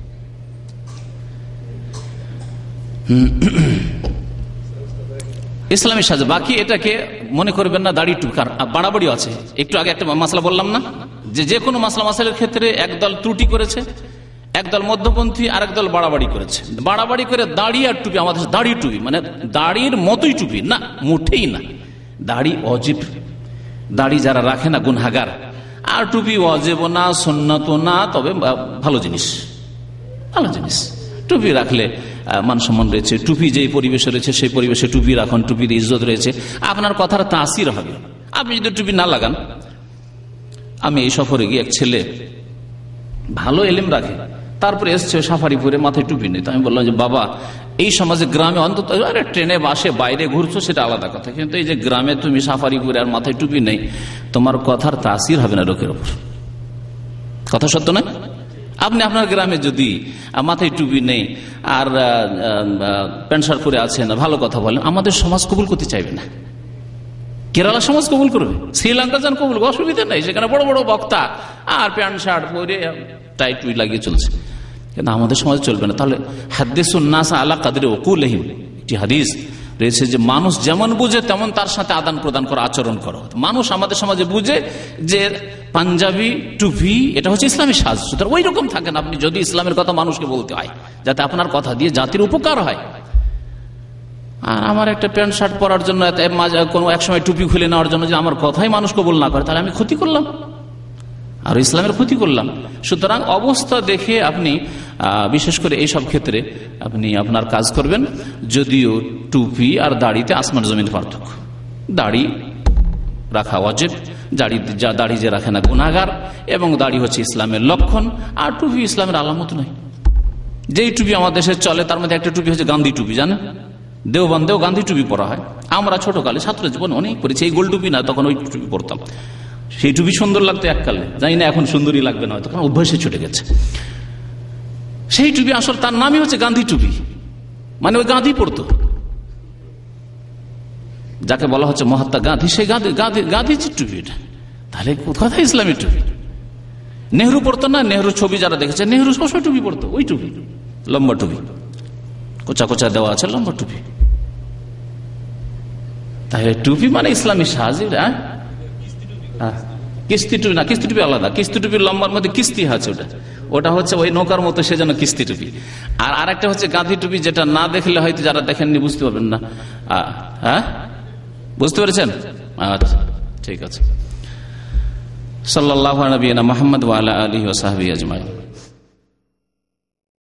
ইসলামী সাজ বাকি, এটাকে মনে করবেন না দাড়ি টুকার বাড়াবাড়ি আছে। একটু আগে একটা মাসলা বললাম না, যে কোনো মাসলার ক্ষেত্রে একদল ত্রুটি করেছে, একদল মধ্যপন্থী, আর একদল বাড়াবাড়ি করেছে। বাড়াবাড়ি করে দাড়ি আর টুপি, আমাদের দাড়ি টুপি মানে দাড়ির মতোই টুপি না, মোটেই না। দাড়ি অজিব, দাড়ি যারা রাখে না গুনহাগার। আর টুপি অজেব না, সুন্নত না, তবে ভালো জিনিস। টুপি রাখলে মান সম্মান রয়েছে। টুপি যেই পরিবেশে রয়েছে সেই পরিবেশে টুপি রাখুন, টুপির ইজ্জত রয়েছে, আপনার কথার তাসির হবে। আপনি যদি টুপি না লাগান, আমি এই সফরে গিয়ে এক ছেলে ভালো এলেম রাখে, তারপরে এসছে সাফারি পরে, মাথায় টুপি নেই। তো আমি বললাম যে বাবা, এই সমাজে গ্রামে অন্তত, আরে ট্রেনে বাসে বাইরে ঘুরছো সেটা আলাদা কথা, কিন্তু এই যে গ্রামে তুমি সাফারি পরে আর মাথায় টুপি নেই, তোমার কথার তাসির হবে না লোকের ওপর। কথা সত্য না? আপনি আপনার গ্রামে যদি মাথায় টুপি নেই আর প্যান্ট শার্ট পরে আছেন, ভালো কথা বলেন, আমাদের সমাজ কবুল করতে চাইবে না। কেরালা সমাজ কবুল করবে, শ্রীলঙ্কা যান কবুল, অসুবিধা নাই, সেখানে বড় বড় বক্তা আর প্যান্ট শার্ট পরে টাই টুই লাগিয়ে চলছে, কিন্তু আমাদের সমাজে চলবে না। তাহলে হাদিসুন নাস আলা কাদরি উকুলিহিম, একটি হাদিস রয়েছে যে মানুষ যেমন বুঝে তেমন তার সাথে আদান প্রদান করো, আচরণ করো। মানুষ আমাদের সমাজে বুঝে যে পাঞ্জাবি টুপি এটা হচ্ছে ইসলামী সাজ, সুতরাং ওই রকম থাকেন আপনি যদি ইসলামের কথা মানুষকে বলতে হয়, যাতে আপনার কথা দিয়ে জাতির উপকার হয়। আর আমার একটা প্যান্ট শার্ট পরার জন্য, কোনো এক সময় টুপি খুলে নেওয়ার জন্য যে আমার কথাই মানুষ কবুল না করে, তাহলে আমি ক্ষতি করলাম, আর ইসলামের ক্ষতি করলাম। সুতরাং অবস্থা দেখে আপনি বিশেষ করে এইসব ক্ষেত্রে আপনি আপনার কাজ করবেন। যদিও টুপি আর দাড়িতে আসমান জমিন পার্থক্য। দাড়ি রাখা ওয়াজিব, দাড়ি যে রাখে না গুনাহগার, এবং দাড়ি হচ্ছে ইসলামের লক্ষণ, আর টুপি ইসলামের আলামত নয়। যেই টুপি আমাদের দেশে চলে তার মধ্যে একটা টুপি হচ্ছে গান্ধী টুপি, জানেন? দেওবন্দেও গান্ধী টুপি পরা হয়। আমরা ছোটকালে ছাত্র জীবন অনেক পড়েছি, এই গোল টুপি না, তখন ওই টুপি পরতাম। সেই টুপি সুন্দর লাগতো এককালে, জানি না এখন সুন্দরই লাগবে না হয়তো, কারণ অভ্যাসে ছুটে গেছে। সেই টুপি আসলে তার নামই হচ্ছে গান্ধী টুপি, মানে ওই গান্ধী পড়তো, যাকে বলা হচ্ছে মহাত্মা গান্ধী, সেই গান্ধীজির টুপি এটা। তাহলে কোথায় ইসলামী টুপি? নেহরু পড়তো না? নেহরু ছবি যারা দেখেছে, নেহরু সবসময় টুপি পড়তো, ওই টুপি, লম্বা টুপি, কোচা কোচা দেওয়া আছে, লম্বা টুপি। তাহলে টুপি মানে ইসলামী সাজ। কিস্তি টুপি না, কিস্তি টুপি আলাদা। কিস্তি টুপির লম্বার মধ্যে কিস্তি আছে, ওটা হচ্ছে ওই নৌকার মতো, সেজন্য কিস্তি টুপি। আর আরেকটা হচ্ছে গান্ধী টুপি, যেটা না দেখলে হয়তো যারা দেখেননি বুঝতে পারবেন না। হ্যাঁ, বুঝতে পেরেছেন? আচ্ছা, ঠিক আছে। সাল্লাল্লাহু আলা নবিয়িনা মুহাম্মদ ওয়া আলা আলিহি ওয়া সাহবিহি আজমাইন।